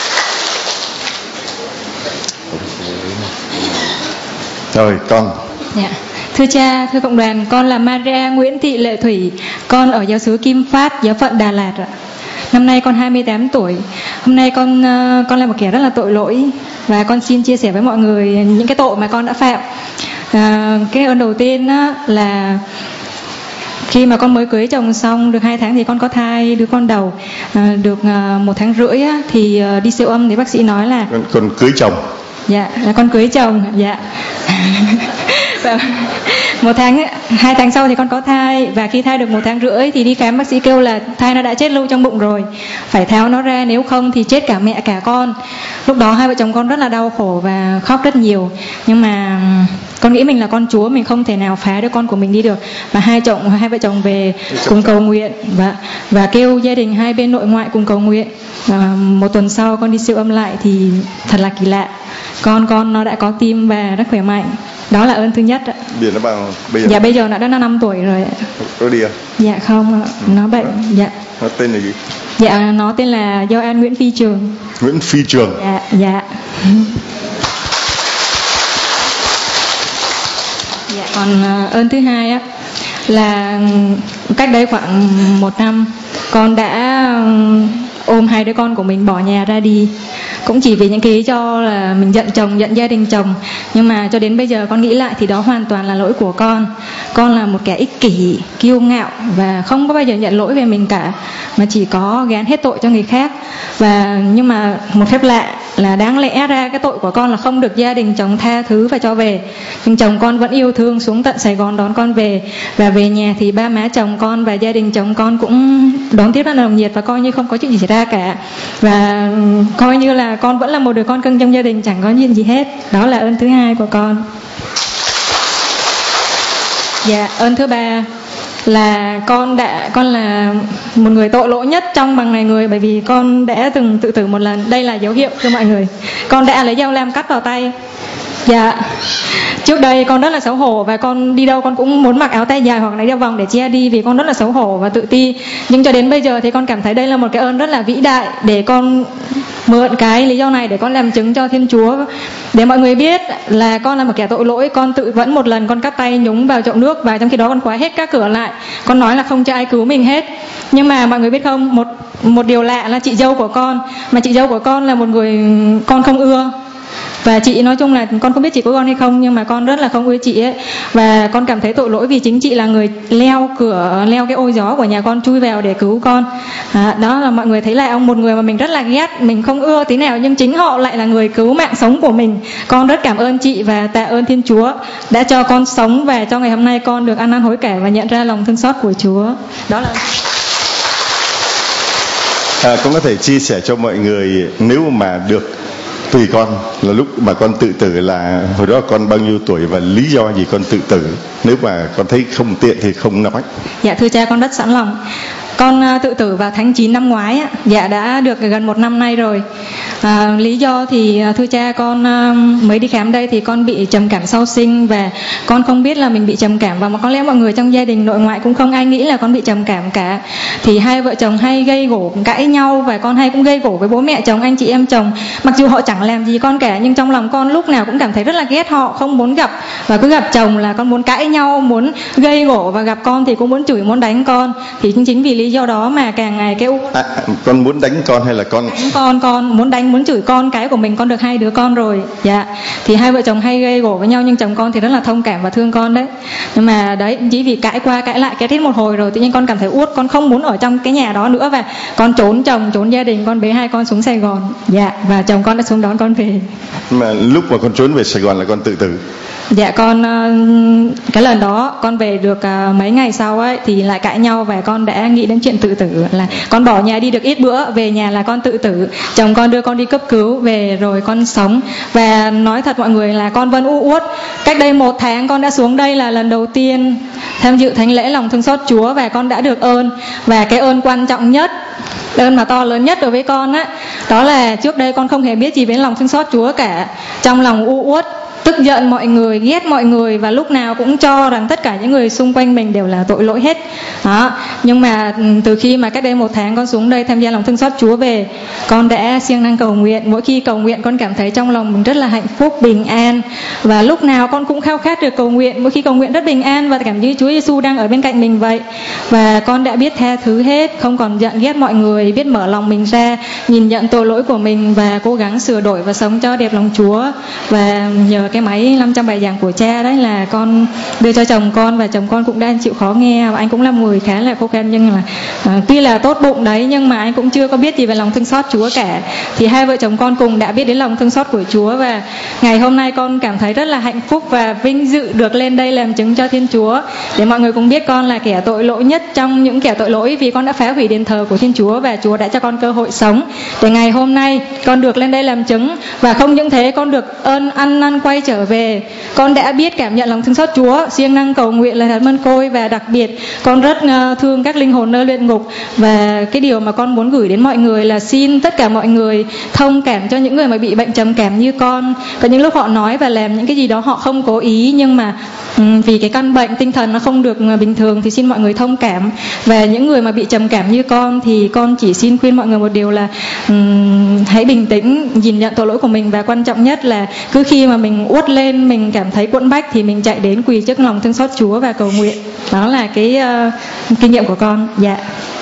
Rồi con. Dạ. Thưa cha, thưa cộng đoàn, con là Maria Nguyễn Thị Lệ Thủy, con ở giáo xứ Kim Phát, giáo phận Đà Lạt ạ. Năm nay con hai mươi tám tuổi. Hôm nay con con là một kẻ rất là tội lỗi, và con xin chia sẻ với mọi người những cái tội mà con đã phạm. À, cái ơn đầu tiên á, là khi mà con mới cưới chồng xong được hai tháng thì con có thai đứa con đầu. À, được à, một tháng rưỡi á, thì à, đi siêu âm thì bác sĩ nói là con, con cưới chồng. Dạ, là con cưới chồng. Dạ. và, một tháng hai tháng sau thì con có thai, và khi thai được một tháng rưỡi thì đi khám, bác sĩ kêu là thai nó đã chết lâu trong bụng rồi, phải tháo nó ra, nếu không thì chết cả mẹ cả con. Lúc đó hai vợ chồng con rất là đau khổ và khóc rất nhiều, nhưng mà con nghĩ mình là con Chúa, mình không thể nào phá đứa con của mình đi được, và hai chồng hai vợ chồng về cùng cầu nguyện và và kêu gia đình hai bên nội ngoại cùng cầu nguyện. Và một tuần sau con đi siêu âm lại thì thật là kỳ lạ, con con nó đã có tim và rất khỏe mạnh. Đó là ơn thứ nhất ạ. Bây giờ nó bao bây giờ? Dạ bây giờ nó đã năm tuổi rồi ạ. Có đi à? Dạ không ạ, ừ. Nó bệnh. Dạ. Nó tên là gì? Dạ nó tên là Do An Nguyễn Phi Trường. Nguyễn Phi Trường. Dạ dạ. Dạ còn ơn thứ hai á là cách đây khoảng một năm con đã ôm hai đứa con của mình bỏ nhà ra đi, cũng chỉ vì những cái lý do là mình giận chồng, giận gia đình chồng. Nhưng mà cho đến bây giờ con nghĩ lại thì đó hoàn toàn là lỗi của con. Con là một kẻ ích kỷ, kiêu ngạo và không có bao giờ nhận lỗi về mình cả, mà chỉ có gán hết tội cho người khác. Và nhưng mà một phép lạ là đáng lẽ ra cái tội của con là không được gia đình chồng tha thứ và cho về, nhưng chồng con vẫn yêu thương xuống tận Sài Gòn đón con về. Và về nhà thì ba má chồng con và gia đình chồng con cũng đón tiếp rất là nồng nhiệt và coi như không có chuyện gì xảy ra cả, và coi như là con vẫn là một đứa con cưng trong gia đình, chẳng có chuyện gì hết. Đó là ơn thứ hai của con. Dạ ơn thứ ba là con đã con là một người tội lỗi nhất trong bằng này người, bởi vì con đã từng tự tử một lần. Đây là dấu hiệu thưa mọi người, con đã lấy dao lam cắt vào tay. Dạ trước đây con rất là xấu hổ và con đi đâu con cũng muốn mặc áo tay dài hoặc lấy đeo vòng để che đi, vì con rất là xấu hổ và tự ti. Nhưng cho đến bây giờ thì con cảm thấy đây là một cái ơn rất là vĩ đại, để con mượn cái lý do này để con làm chứng cho Thiên Chúa, để mọi người biết là con là một kẻ tội lỗi. Con tự vẫn một lần con cắt tay nhúng vào chậu nước, và trong khi đó con khóa hết các cửa lại, con nói là không cho ai cứu mình hết. Nhưng mà mọi người biết không, một một điều lạ là chị dâu của con, mà chị dâu của con là một người con không ưa. Và chị nói chung là con không biết chị có con hay không, nhưng mà con rất là không ưa chị ấy. Và con cảm thấy tội lỗi vì chính chị là người leo cửa, leo cái ô gió của nhà con chui vào để cứu con. à, Đó là mọi người thấy là ông một người mà mình rất là ghét, mình không ưa tí nào, nhưng chính họ lại là người cứu mạng sống của mình. Con rất cảm ơn chị và tạ ơn Thiên Chúa đã cho con sống, và cho ngày hôm nay con được ăn năn hối cải và nhận ra lòng thương xót của Chúa. Đó là à, con có thể chia sẻ cho mọi người, nếu mà được tùy con, là lúc mà con tự tử là hồi đó con bao nhiêu tuổi và lý do gì con tự tử, nếu mà con thấy không tiện thì không nói. Dạ thưa cha, con rất sẵn lòng. Con tự tử vào tháng chín năm ngoái, dạ đã được gần một năm nay rồi. à, Lý do thì thưa cha, con mới đi khám đây thì con bị trầm cảm sau sinh, và con không biết là mình bị trầm cảm, và có lẽ mọi người trong gia đình nội ngoại cũng không ai nghĩ là con bị trầm cảm cả. Thì hai vợ chồng hay gây gổ cãi nhau, và con hay cũng gây gổ với bố mẹ chồng, anh chị em chồng, mặc dù họ chẳng làm gì con cả, nhưng trong lòng con lúc nào cũng cảm thấy rất là ghét họ, không muốn gặp. Và cứ gặp chồng là con muốn cãi nhau, muốn gây gổ, và gặp con thì cũng muốn chửi, muốn đánh con. Thì chính chính vì lý do đó mà càng ngày cái à, con muốn đánh con hay là con đánh con con muốn đánh muốn chửi con cái của mình. Con được hai đứa con rồi. Dạ thì hai vợ chồng hay gây gổ với nhau, nhưng chồng con thì rất là thông cảm và thương con đấy. Nhưng mà đấy, chỉ vì cãi qua cãi lại, cãi hết một hồi rồi tự nhiên con cảm thấy uất, con không muốn ở trong cái nhà đó nữa, và con trốn chồng, trốn gia đình, con bế hai con xuống Sài Gòn. Dạ và chồng con đã xuống đón con về. Mà lúc mà con trốn về Sài Gòn là con tự tử? Dạ con cái lần đó con về được mấy ngày sau ấy thì lại cãi nhau, và con đã nghĩ đến chuyện tự tử, là con bỏ nhà đi được ít bữa, về nhà là con tự tử. Chồng con đưa con đi cấp cứu, về rồi con sống. Và nói thật mọi người là con vẫn u uất. Cách đây một tháng con đã xuống đây là lần đầu tiên tham dự thánh lễ lòng thương xót Chúa, và con đã được ơn. Và cái ơn quan trọng nhất, ơn mà to lớn nhất đối với con á, đó là trước đây con không hề biết gì về lòng thương xót Chúa cả. Trong lòng u uất, tức giận mọi người, ghét mọi người, và lúc nào cũng cho rằng tất cả những người xung quanh mình đều là tội lỗi hết đó. Nhưng mà từ khi mà cách đây một tháng con xuống đây tham gia lòng thương xót Chúa về, con đã siêng năng cầu nguyện. Mỗi khi cầu nguyện con cảm thấy trong lòng mình rất là hạnh phúc, bình an, và lúc nào con cũng khao khát được cầu nguyện. Mỗi khi cầu nguyện rất bình an, và cảm như Chúa Giêsu đang ở bên cạnh mình vậy. Và con đã biết tha thứ hết, không còn giận ghét mọi người, biết mở lòng mình ra, nhìn nhận tội lỗi của mình và cố gắng sửa đổi và sống cho đẹp lòng Chúa. Và nhờ cái máy năm trăm bài giảng của cha đấy là con đưa cho chồng con, và chồng con cũng đang chịu khó nghe, và anh cũng là một người khá là khô khan, nhưng mà à, tuy là tốt bụng đấy nhưng mà anh cũng chưa có biết gì về lòng thương xót Chúa cả. Thì hai vợ chồng con cùng đã biết đến lòng thương xót của Chúa, và ngày hôm nay con cảm thấy rất là hạnh phúc và vinh dự được lên đây làm chứng cho Thiên Chúa, để mọi người cũng biết con là kẻ tội lỗi nhất trong những kẻ tội lỗi, vì con đã phá hủy đền thờ của Thiên Chúa và Chúa đã cho con cơ hội sống. Để ngày hôm nay con được lên đây làm chứng, và không những thế, con được ơn ăn năn quay trở về. Con đã biết cảm nhận lòng thương xót Chúa, siêng năng cầu nguyện lời thật mân côi, và đặc biệt con rất uh, thương các linh hồn nơi luyện ngục. Và cái điều mà con muốn gửi đến mọi người là xin tất cả mọi người thông cảm cho những người mà bị bệnh trầm cảm như con. Có những lúc họ nói và làm những cái gì đó họ không cố ý, nhưng mà um, vì cái căn bệnh tinh thần nó không được uh, bình thường, thì xin mọi người thông cảm. Và những người mà bị trầm cảm như con thì con chỉ xin khuyên mọi người một điều là um, hãy bình tĩnh, nhìn nhận tội lỗi của mình, và quan trọng nhất là cứ khi mà mình uất lên, mình cảm thấy quẫn bách thì mình chạy đến quỳ trước lòng thương xót Chúa và cầu nguyện. Đó là cái uh, kinh nghiệm của con. Dạ.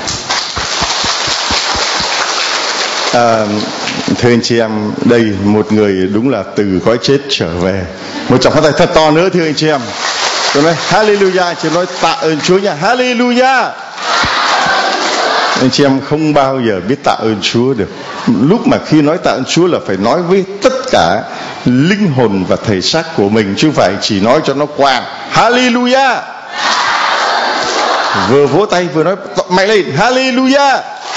À, thưa anh chị em, đây một người đúng là từ cõi chết trở về. Một tràng pháo tay thật to nữa thưa anh chị em. Tôi nói Hallelujah, chị nói tạ ơn Chúa nha. Hallelujah. Anh chị em không bao giờ biết tạ ơn Chúa được. Lúc mà khi nói tạ ơn Chúa là phải nói với tất cả linh hồn và thể xác của mình, chứ không phải chỉ nói cho nó qua. Hallelujah. Vừa vỗ tay vừa nói mạnh lên Hallelujah.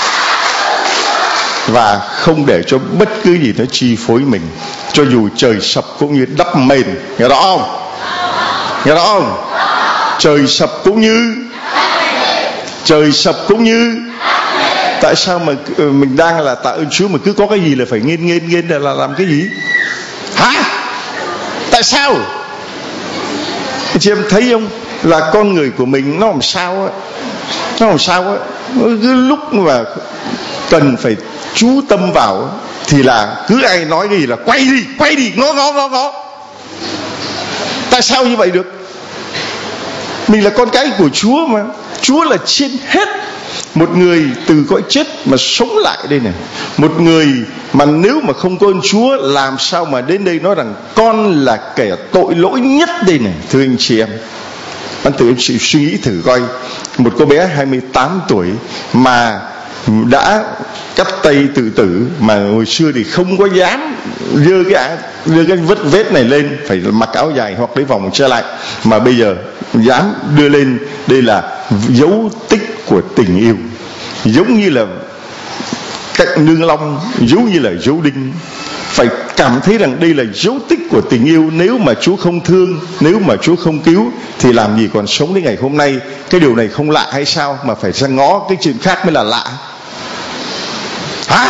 Và không để cho bất cứ gì nó chi phối mình, cho dù trời sập cũng như đắp mền. Nghe rõ không? Nghe rõ không? Trời sập cũng như Trời sập cũng như Tại sao mà mình đang là tạ ơn Chúa mà cứ có cái gì là phải nghiên nghiên nghiên là làm cái gì? Hả? Tại sao? Chị em thấy không? Là con người của mình nó làm sao á, Nó làm sao á, cứ lúc mà cần phải chú tâm vào thì là cứ ai nói cái gì là quay đi, quay đi, ngó ngó ngó ngó. Tại sao như vậy được? Mình là con cái của Chúa mà. Chúa là trên hết. Một người từ cõi chết mà sống lại đây này, một người mà nếu mà không có ơn Chúa, làm sao mà đến đây nói rằng con là kẻ tội lỗi nhất đây này. Thưa anh chị em, anh tự em suy nghĩ thử coi, một cô bé hai mươi tám tuổi mà đã cắt tay tự tử, mà hồi xưa thì không có dám đưa cái đưa cái vết vết này lên, phải mặc áo dài hoặc lấy vòng che lại, mà bây giờ dám đưa lên. Đây là dấu tích của tình yêu, giống như là cạnh nương long, giống như là dấu đinh. Phải cảm thấy rằng đây là dấu tích của tình yêu. Nếu mà Chúa không thương, nếu mà Chúa không cứu, thì làm gì còn sống đến ngày hôm nay. Cái điều này không lạ hay sao mà phải ra ngó cái chuyện khác mới là lạ? Hả?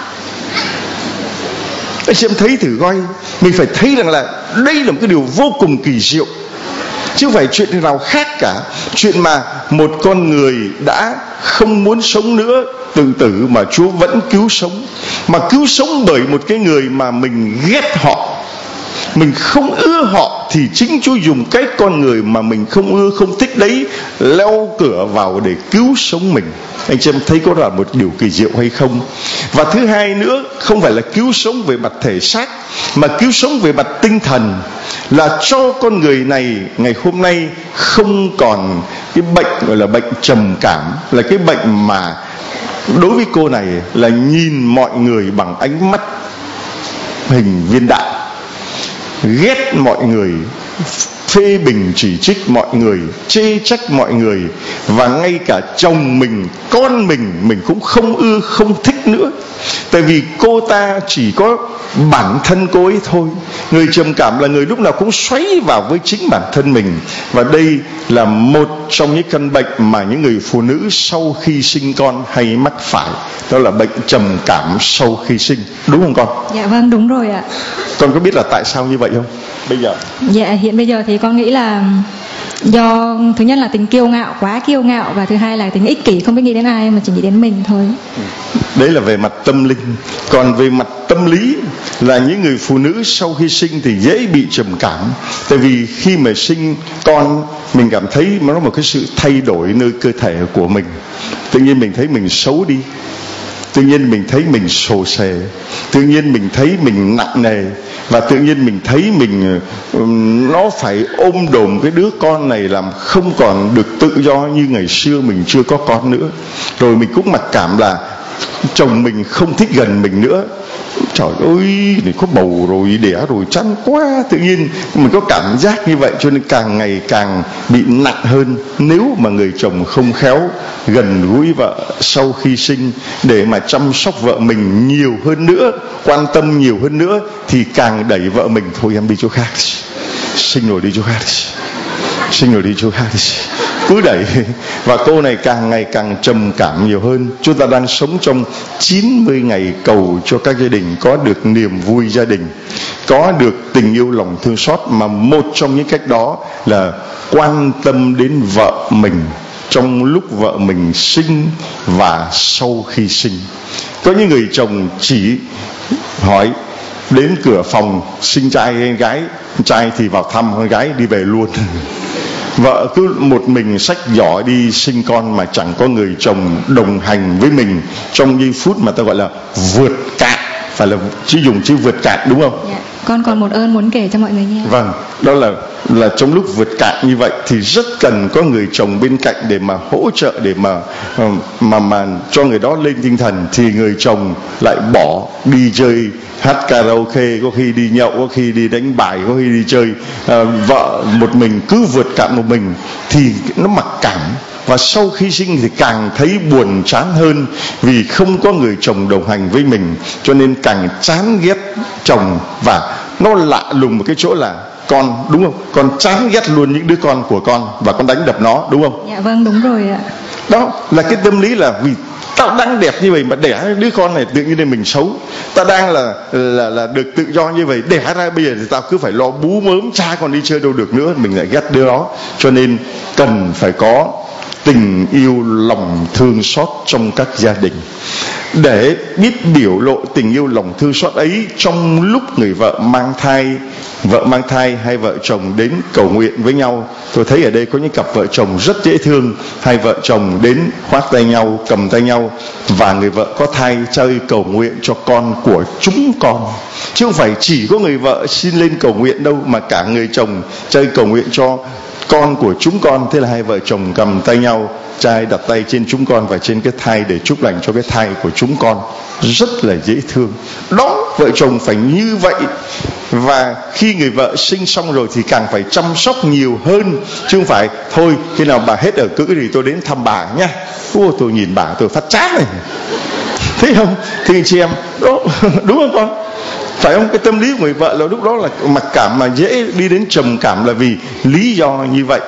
Anh chị em thấy thử coi, mình phải thấy rằng là đây là một cái điều vô cùng kỳ diệu, chứ không phải chuyện nào khác cả. Chuyện mà một con người đã không muốn sống nữa, tự tử, mà Chúa vẫn cứu sống. Mà cứu sống bởi một cái người mà mình ghét họ, mình không ưa họ, thì chính Chúa dùng cái con người mà mình không ưa, không thích đấy, leo cửa vào để cứu sống mình. Anh chị em thấy có là một điều kỳ diệu hay không? Và thứ hai nữa, không phải là cứu sống về mặt thể xác, mà cứu sống về mặt tinh thần, là cho con người này ngày hôm nay không còn cái bệnh gọi là bệnh trầm cảm, là cái bệnh mà đối với cô này là nhìn mọi người bằng ánh mắt hình viên đạn, ghét mọi người, phê bình chỉ trích mọi người, chê trách mọi người, và ngay cả chồng mình, con mình mình cũng không ưa, không thích nữa. Tại vì cô ta chỉ có bản thân cô ấy thôi. Người trầm cảm là người lúc nào cũng xoáy vào với chính bản thân mình. Và đây là một trong những căn bệnh mà những người phụ nữ sau khi sinh con hay mắc phải. Đó là bệnh trầm cảm sau khi sinh. Đúng không con? Dạ vâng, đúng rồi ạ. Con có biết là tại sao như vậy không? Bây giờ Dạ, hiện bây giờ thì con nghĩ là do thứ nhất là tính kiêu ngạo, quá kiêu ngạo, và thứ hai là tính ích kỷ, không biết nghĩ đến ai mà chỉ nghĩ đến mình thôi. Đấy là về mặt tâm linh. Còn về mặt tâm lý là những người phụ nữ sau khi sinh thì dễ bị trầm cảm. Tại vì khi mà sinh con, mình cảm thấy nó một cái sự thay đổi nơi cơ thể của mình. Tự nhiên mình thấy mình xấu đi, tự nhiên mình thấy mình xồ xề, tự nhiên mình thấy mình nặng nề, và tự nhiên mình thấy mình nó phải ôm đồm cái đứa con này, làm không còn được tự do như ngày xưa mình chưa có con nữa. Rồi mình cũng mặc cảm là chồng mình không thích gần mình nữa. Trời ơi, này có bầu rồi, đẻ rồi, chán quá. Tự nhiên mình có cảm giác như vậy, cho nên càng ngày càng bị nặng hơn. Nếu mà người chồng không khéo gần gũi vợ sau khi sinh để mà chăm sóc vợ mình nhiều hơn nữa, quan tâm nhiều hơn nữa, thì càng đẩy vợ mình thôi em đi chỗ khác, sinh rồi đi chỗ khác, sinh rồi đi chỗ khác, cứ đẩy. Và cô này càng ngày càng trầm cảm nhiều hơn. Chúng ta đang sống trong chín mươi ngày cầu cho các gia đình có được niềm vui gia đình, có được tình yêu lòng thương xót, mà một trong những cách đó là quan tâm đến vợ mình trong lúc vợ mình sinh và sau khi sinh. Có những người chồng chỉ hỏi đến cửa phòng sinh trai hay gái, trai thì vào thăm, con gái đi về luôn. Vợ cứ một mình xách giỏ đi sinh con mà chẳng có người chồng đồng hành với mình trong giây phút mà ta gọi là vượt cạn. Phải là chỉ dùng chữ vượt cạn đúng không? Dạ. Con còn một ơn muốn kể cho mọi người nghe. Vâng, đó là là trong lúc vượt cạn như vậy thì rất cần có người chồng bên cạnh để mà hỗ trợ, để mà mà mà cho người đó lên tinh thần. Thì người chồng lại bỏ đi chơi, hát karaoke, có khi đi nhậu, có khi đi đánh bài, có khi đi chơi. À, vợ một mình cứ vượt cạn một mình thì nó mặc cảm. Và sau khi sinh thì càng thấy buồn chán hơn, vì không có người chồng đồng hành với mình, cho nên càng chán ghét chồng. Và nó lạ lùng một cái chỗ là con, đúng không? Con chán ghét luôn những đứa con của con và con đánh đập nó, đúng không? Dạ vâng, đúng rồi ạ. Đó là cái tâm lý là vì tao đang đẹp như vậy mà đẻ đứa con này tự nhiên là mình xấu. Ta đang là là là được tự do như vậy, đẻ ra bây giờ thì tao cứ phải lo bú mớm, cha còn đi chơi đâu được nữa, mình lại ghét đứa đó. Cho nên cần phải có tình yêu lòng thương xót trong các gia đình, để biết biểu lộ tình yêu lòng thương xót ấy trong lúc người vợ mang thai, vợ mang thai hay vợ chồng đến cầu nguyện với nhau. Tôi thấy ở đây có những cặp vợ chồng rất dễ thương, hai vợ chồng đến khoác tay nhau, cầm tay nhau, và người vợ có thai chơi cầu nguyện cho con của chúng con, chứ không phải chỉ có người vợ xin lên cầu nguyện đâu, mà cả người chồng chơi cầu nguyện cho con của chúng con. Thế là hai vợ chồng cầm tay nhau, trai đặt tay trên chúng con và trên cái thai để chúc lành cho cái thai của chúng con, rất là dễ thương. Đó, vợ chồng phải như vậy. Và khi người vợ sinh xong rồi thì càng phải chăm sóc nhiều hơn, chứ không phải thôi khi nào bà hết ở cữ thì tôi đến thăm bà nhá. Ô, tôi nhìn bà tôi phát chát này, thấy không? Thì chị em đó, đúng không con? Phải không? Cái tâm lý của người vợ là lúc đó là mặc cảm, mà dễ đi đến trầm cảm là vì lý do như vậy.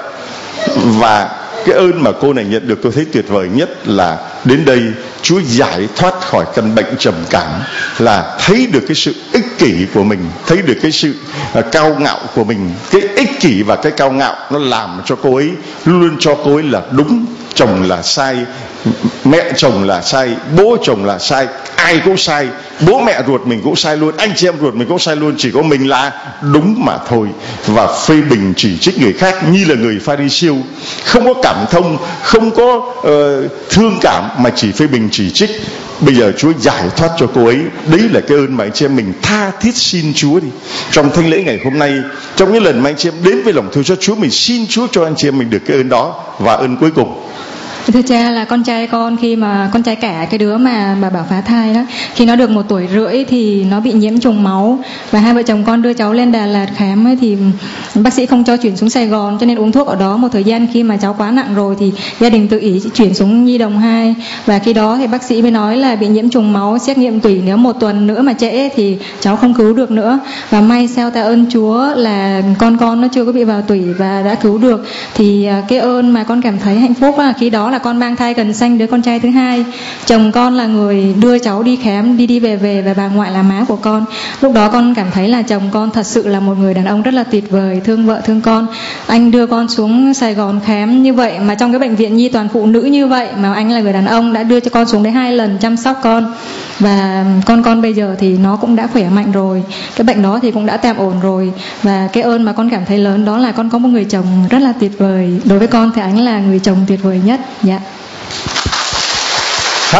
Và cái ơn mà cô này nhận được tôi thấy tuyệt vời nhất là đến đây Chúa giải thoát khỏi căn bệnh trầm cảm, là thấy được cái sự ích kỷ của mình, thấy được cái sự uh, cao ngạo của mình. Cái ích kỷ và cái cao ngạo nó làm cho cô ấy luôn cho cô ấy là đúng, chồng là sai, mẹ chồng là sai, bố chồng là sai, ai cũng sai, bố mẹ ruột mình cũng sai luôn, anh chị em ruột mình cũng sai luôn, chỉ có mình là đúng mà thôi. Và phê bình chỉ trích người khác như là người Pha-ri-siêu, không có cảm thông, không có uh, thương cảm, mà chỉ phê bình chỉ trích. Bây giờ Chúa giải thoát cho cô ấy. Đấy là cái ơn mà anh chị em mình tha thiết xin Chúa đi. Trong thánh lễ ngày hôm nay, trong những lần mà anh chị em đến với lòng thương xót Chúa, mình xin Chúa cho anh chị em mình được cái ơn đó. Và ơn cuối cùng, thưa cha, là con trai con, khi mà con trai cả cái đứa mà bà bảo phá thai đó, khi nó được một tuổi rưỡi thì nó bị nhiễm trùng máu, và hai vợ chồng con đưa cháu lên Đà Lạt khám ấy, thì bác sĩ không cho chuyển xuống Sài Gòn, cho nên uống thuốc ở đó một thời gian. Khi mà cháu quá nặng rồi thì gia đình tự ý chuyển xuống Nhi Đồng hai, và khi đó thì bác sĩ mới nói là bị nhiễm trùng máu, xét nghiệm tủy nếu một tuần nữa mà trễ thì cháu không cứu được nữa. Và may sao tạ ơn Chúa là con con nó chưa có bị vào tủy và đã cứu được. Thì cái ơn mà con cảm thấy hạnh phúc là khi đó là con mang thai gần sanh đứa con trai thứ hai. Chồng con là người đưa cháu đi khám, đi đi về về, và bà ngoại là má của con. Lúc đó con cảm thấy là chồng con thật sự là một người đàn ông rất là tuyệt vời, thương vợ thương con. Anh đưa con xuống Sài Gòn khám như vậy, mà trong cái bệnh viện nhi toàn phụ nữ như vậy, mà anh là người đàn ông đã đưa cho con xuống đấy hai lần chăm sóc con. Và con con bây giờ thì nó cũng đã khỏe mạnh rồi, cái bệnh đó thì cũng đã tạm ổn rồi. Và cái ơn mà con cảm thấy lớn đó là con có một người chồng rất là tuyệt vời. Đối với con thì anh là người chồng tuyệt vời nhất. Dạ.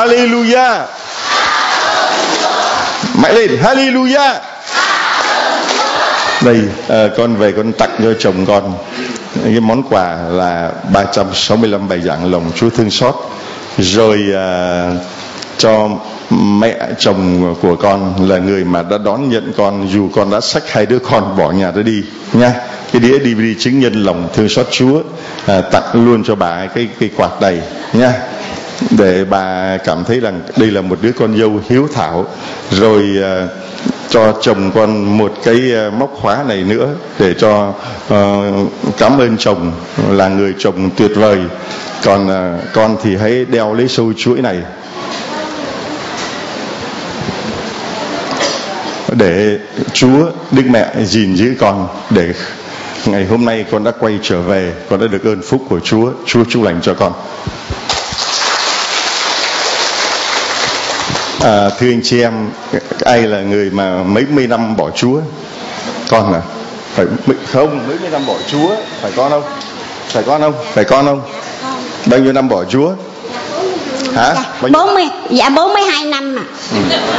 Hallelujah. Mãi lên, Hallelujah. Đây, à, con về con tặng cho chồng con cái món quà là ba trăm sáu mươi lăm bài giảng lòng Chúa thương xót, rồi à, cho mẹ chồng của con là người mà đã đón nhận con dù con đã xách hai đứa con bỏ nhà ra đi nha. Cái đĩa đê vê đê chứng nhân lòng thương xót Chúa, à, tặng luôn cho bà cái cái quạt này nha, để bà cảm thấy rằng đây là một đứa con dâu hiếu thảo. Rồi à, cho chồng con một cái móc khóa này nữa để cho uh, cảm ơn chồng là người chồng tuyệt vời. Còn uh, con thì hãy đeo lấy sâu chuỗi này để Chúa Đức Mẹ gìn giữ con, để ngày hôm nay con đã quay trở về, con đã được ơn phúc của Chúa. Chúa chúc lành cho con. À, thưa anh chị em, ai là người mà mấy mươi năm bỏ Chúa? Con à? Phải không? Mấy mươi năm bỏ Chúa phải con không? Phải con không? Phải con không? Bao nhiêu năm bỏ Chúa? Hả? bốn mươi, dạ bốn mươi hai năm à. Ừ.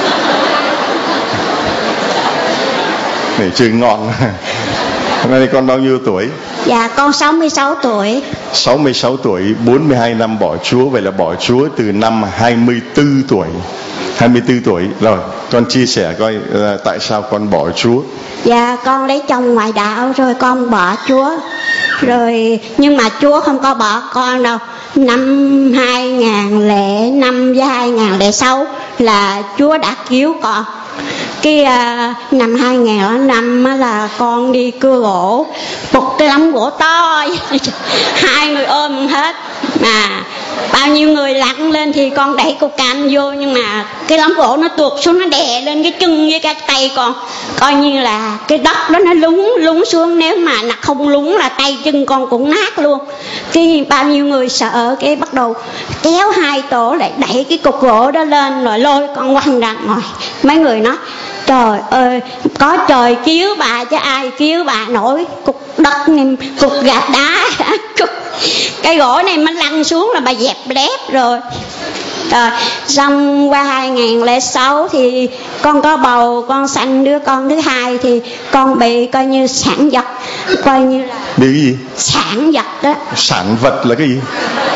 Để chơi ngon. Hôm nay con bao nhiêu tuổi? Dạ con sáu mươi sáu tuổi. sáu mươi sáu tuổi, bốn mươi hai năm bỏ Chúa. Vậy là bỏ Chúa từ năm hai mươi tư tuổi. hai mươi tư tuổi. Rồi, con chia sẻ coi uh, tại sao con bỏ Chúa. Dạ con lấy chồng ngoại đạo rồi con bỏ Chúa. Rồi nhưng mà Chúa không có bỏ con đâu. Năm hai nghìn không trăm lẻ năm với hai nghìn không trăm lẻ sáu là Chúa đã cứu con. Cái uh, năm hai nghìn không trăm lẻ năm là con đi cưa gỗ, một cái lắm gỗ to, hai người ôm hết, mà bao nhiêu người lặn lên thì con đẩy cục cam vô, nhưng mà cái lắm gỗ nó tuột xuống, nó đè lên cái chân với cái tay con, coi như là cái đất đó nó lún lún xuống, nếu mà nó không lún là tay chân con cũng nát luôn. Cái bao nhiêu người sợ, cái bắt đầu kéo hai tổ lại đẩy cái cục gỗ đó lên rồi lôi con quăng ra ngoài. Mấy người nói trời ơi, có trời cứu bà chứ ai cứu bà nổi, cục đất này, cục gạch đá, cục cây gỗ này mới lăn xuống là bà dẹp lép rồi. Rồi xong qua hai nghìn không trăm lẻ sáu thì con có bầu, con sanh đứa con thứ hai thì con bị coi như sản vật, coi như là bị cái gì? Sản vật đó. Sản vật là cái gì?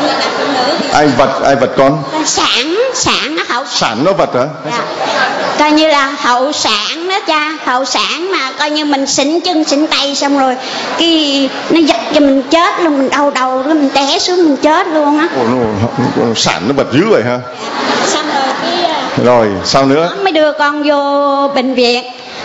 Ai vật, ai vật con? Sản, sản nó hậu sản nó vật hả? Dạ. Coi như là hậu sản đó cha, hậu sản mà coi như mình xỉn chân xỉn tay xong rồi cái nó giật cho mình chết luôn, mình đau đầu rồi mình té xuống mình chết luôn á. Ồ, sản nó vật dữ vậy hả? Xong rồi cái rồi sao nữa? Mới đưa con vô bệnh viện,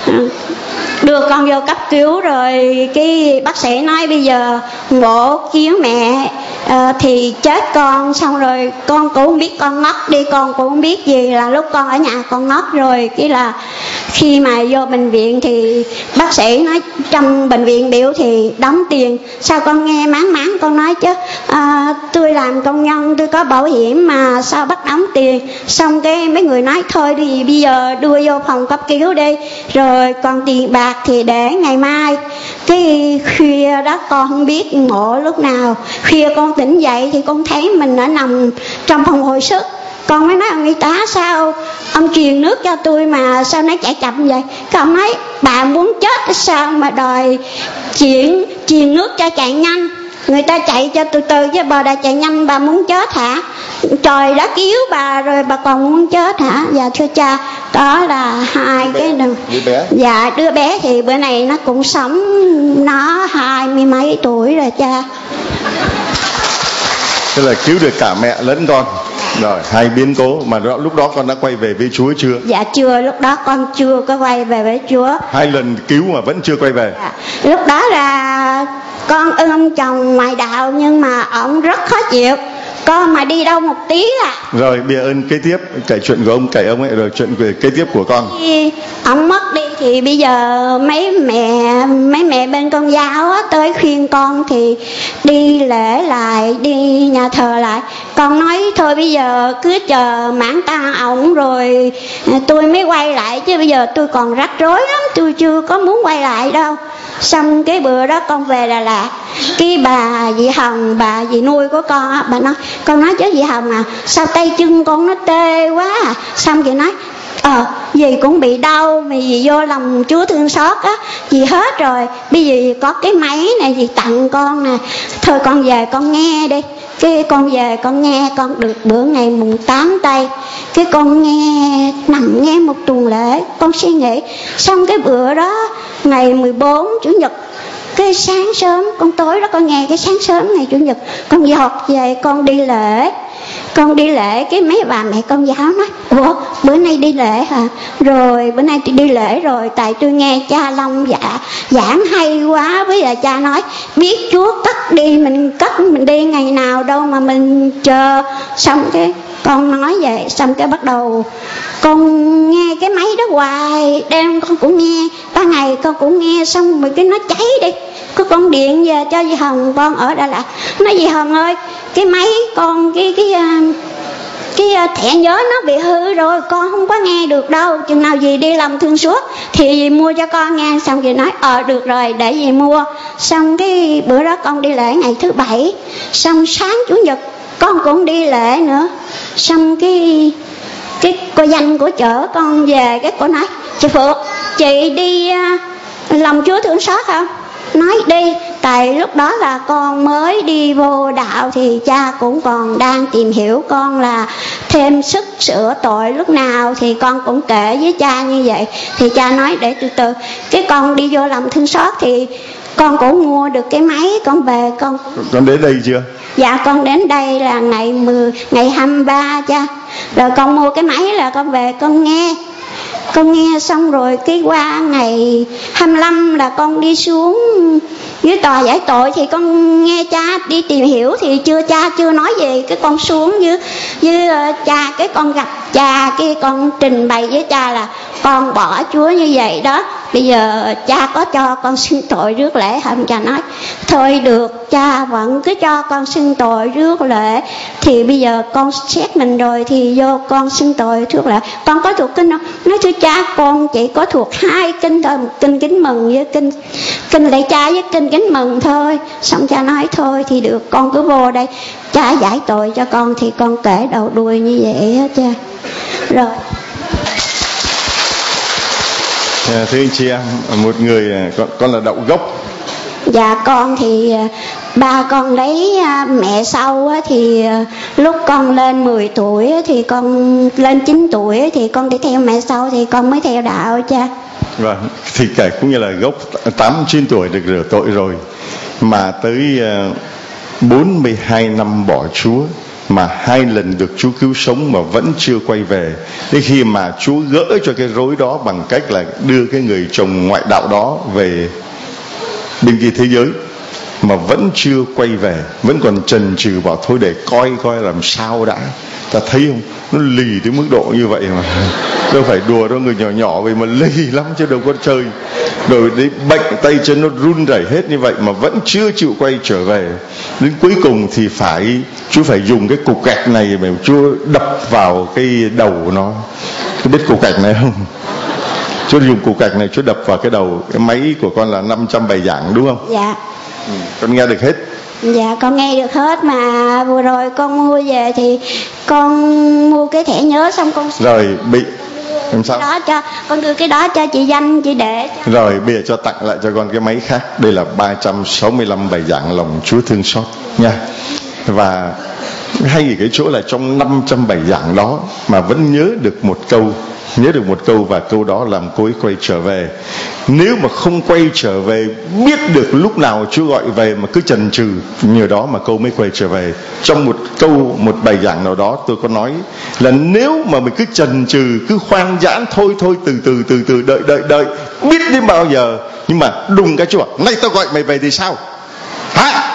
đưa con vô cấp cứu rồi cái bác sĩ nói bây giờ mổ cứu mẹ uh, thì chết con, xong rồi con cũng không biết, con ngất đi, con cũng không biết gì, là lúc con ở nhà con ngất rồi. Cái là khi mà vô bệnh viện thì bác sĩ nói trong bệnh viện biểu thì đóng tiền. Sao con nghe máng máng con nói chứ à, tôi làm công nhân tôi có bảo hiểm mà sao bắt đóng tiền. Xong cái mấy người nói thôi thì bây giờ đưa vô phòng cấp cứu đi, rồi còn tiền bạc thì để ngày mai. Cái khuya đó con không biết ngộ lúc nào, khuya con tỉnh dậy thì con thấy mình đã nằm trong phòng hồi sức. Con mới nói ông y tá sao ông truyền nước cho tôi mà sao nó chạy chậm vậy. Cái ông nói bà muốn chết sao mà đòi chuyển truyền nước cho chạy nhanh, người ta chạy cho từ từ chứ bà đã chạy nhanh, bà muốn chết hả? Trời đã cứu bà rồi bà còn muốn chết hả? Dạ thưa cha, đó là hai cái đứa bé. Dạ đứa bé thì bữa này nó cũng sống, nó hai mươi mấy tuổi rồi cha. Tức là cứu được cả mẹ lẫn con. Rồi hai biến cố. Mà lúc đó con đã quay về với Chúa chưa? Dạ chưa, lúc đó con chưa có quay về với Chúa. Hai lần cứu mà vẫn chưa quay về. Dạ. Lúc đó là con ưng ông chồng ngoại đạo nhưng mà ông rất khó chịu, con mà đi đâu một tí à. Rồi bây giờ ơn kế tiếp, kể chuyện của ông, kể ông ấy, rồi chuyện về kế tiếp của con. Khi ông mất đi thì bây giờ mấy mẹ mấy mẹ bên Công giáo á, tới khuyên con thì đi lễ lại, đi nhà thờ lại. Con nói thôi bây giờ cứ chờ mãn tang ổng rồi tôi mới quay lại, chứ bây giờ tôi còn rắc rối lắm, tôi chưa có muốn quay lại đâu. Xong cái bữa đó con về Đà Lạt, cái bà dì Hồng, bà dì nuôi của con á, bà nói, con nói chứ dì Hồng à, sao tay chân con nó tê quá à. Xong chị nói ờ dì cũng bị đau, mà dì vô lòng Chúa thương xót á, dì hết rồi, bây giờ dì có cái máy này dì tặng con nè, thôi con về con nghe đi. Cái con về con nghe, con được bữa ngày mùng tám tây, cái con nghe nằm nghe một tuần lễ, con suy nghĩ. Xong cái bữa đó ngày mười bốn chủ nhật, cái sáng sớm, con tối đó con nghe cái sáng sớm ngày chủ nhật, con giọt về con đi lễ. Con đi lễ, cái mấy bà mẹ con giáo nói: ủa bữa nay đi lễ hả? Rồi bữa nay đi lễ rồi, tại tôi nghe cha Long dạ giảng hay quá. Với lại cha nói biết Chúa cất đi, mình cất mình đi ngày nào đâu mà mình chờ. Xong cái con nói vậy, xong cái bắt đầu con nghe cái máy đó hoài, đêm con cũng nghe, ban ngày con cũng nghe. Xong rồi cái nó cháy đi, có con điện về cho dì Hồng, con ở Đà Lạt, nói dì Hồng ơi, cái máy con cái cái cái thẻ nhớ nó bị hư rồi, con không có nghe được đâu, chừng nào dì đi làm thương suốt thì dì mua cho con nghe. Xong dì nói ờ được rồi, để dì mua. Xong cái bữa đó con đi lễ ngày thứ bảy, xong sáng chủ nhật con cũng đi lễ nữa. Xong cái cái cô danh của chợ con về, cái cô nói: chị Phượng, chị đi lòng Chúa thương xót không? Nói đi, tại lúc đó là con mới đi vô đạo thì cha cũng còn đang tìm hiểu con là thêm sức sửa tội lúc nào, thì con cũng kể với cha như vậy. Thì cha nói để từ từ. Cái con đi vô lòng thương xót thì con cũng mua được cái máy, con về con con đến đây chưa? Dạ con đến đây là ngày mười ngày hai mươi ba cha. Rồi con mua cái máy là con về con nghe. Con nghe xong rồi cái qua ngày hai mươi lăm là con đi xuống dưới tòa giải tội, thì con nghe cha đi tìm hiểu thì chưa cha chưa nói gì. Cái con xuống dưới với cha, cái con gặp cha, cái con trình bày với cha là con bỏ Chúa như vậy đó, bây giờ cha có cho con xưng tội rước lễ không? Cha nói thôi được, cha vẫn cứ cho con xưng tội rước lễ, thì bây giờ con xét mình rồi thì vô con xưng tội rước lễ. Con có thuộc kinh không? Nói thưa cha, con chỉ có thuộc hai kinh thôi, một kinh kính mừng với kinh kinh lạy cha với kinh kính mừng thôi. Xong cha nói thôi thì được, con cứ vô đây, cha giải tội cho con. Thì con kể đầu đuôi như vậy hết cha. Rồi À, thưa anh chị em, một người con, con là đậu gốc. Dạ con thì ba con lấy mẹ sau thì lúc con lên mười tuổi thì con lên chín tuổi thì con đi theo mẹ sau thì con mới theo đạo cha. Vâng, thì kể cũng như là gốc tám chín tuổi được rửa tội rồi, mà tới bốn mươi hai năm bỏ Chúa, mà hai lần được Chúa cứu sống mà vẫn chưa quay về. Đến khi mà Chúa gỡ cho cái rối đó bằng cách là đưa cái người chồng ngoại đạo đó về bên kia thế giới, mà vẫn chưa quay về, vẫn còn chần chừ bảo thôi để coi coi làm sao đã. Ta thấy không, nó lì đến mức độ như vậy mà đâu phải đùa đâu, người nhỏ nhỏ vậy mà lì lắm chứ đâu có chơi. Rồi đấy, bệnh tay chân nó run rẩy hết như vậy mà vẫn chưa chịu quay trở về. Đến cuối cùng thì phải Chúa phải dùng cái cục gạch này mà Chúa đập vào cái đầu nó. Có biết cục gạch này không? Chúa dùng cục gạch này Chúa đập vào cái đầu. Cái máy của con là năm trăm bài giảng đúng không? Dạ. Ừ, con nghe được hết. Dạ con nghe được hết, mà vừa rồi con mua về thì con mua cái thẻ nhớ xong con rồi bị làm sao đó cho con đưa cái đó cho chị Danh chị để cho. Rồi bây giờ cho tặng lại cho con cái máy khác. Đây là ba trăm sáu mươi lăm bài giảng lòng Chúa thương xót nha. Và hay ở cái chỗ là trong năm trăm bài giảng đó mà vẫn nhớ được một câu, nhớ được một câu, và câu đó làm cô ấy quay trở về. Nếu mà không quay trở về, biết được lúc nào Chúa gọi về mà cứ chần chừ, nhờ đó mà câu mới quay trở về. Trong một câu, một bài giảng nào đó tôi có nói là nếu mà mình cứ chần chừ, cứ khoan giãn, thôi thôi từ từ từ từ đợi đợi đợi, biết đến bao giờ, nhưng mà đùng cái Chúa bảo, nay tao gọi mày về thì sao? Hả?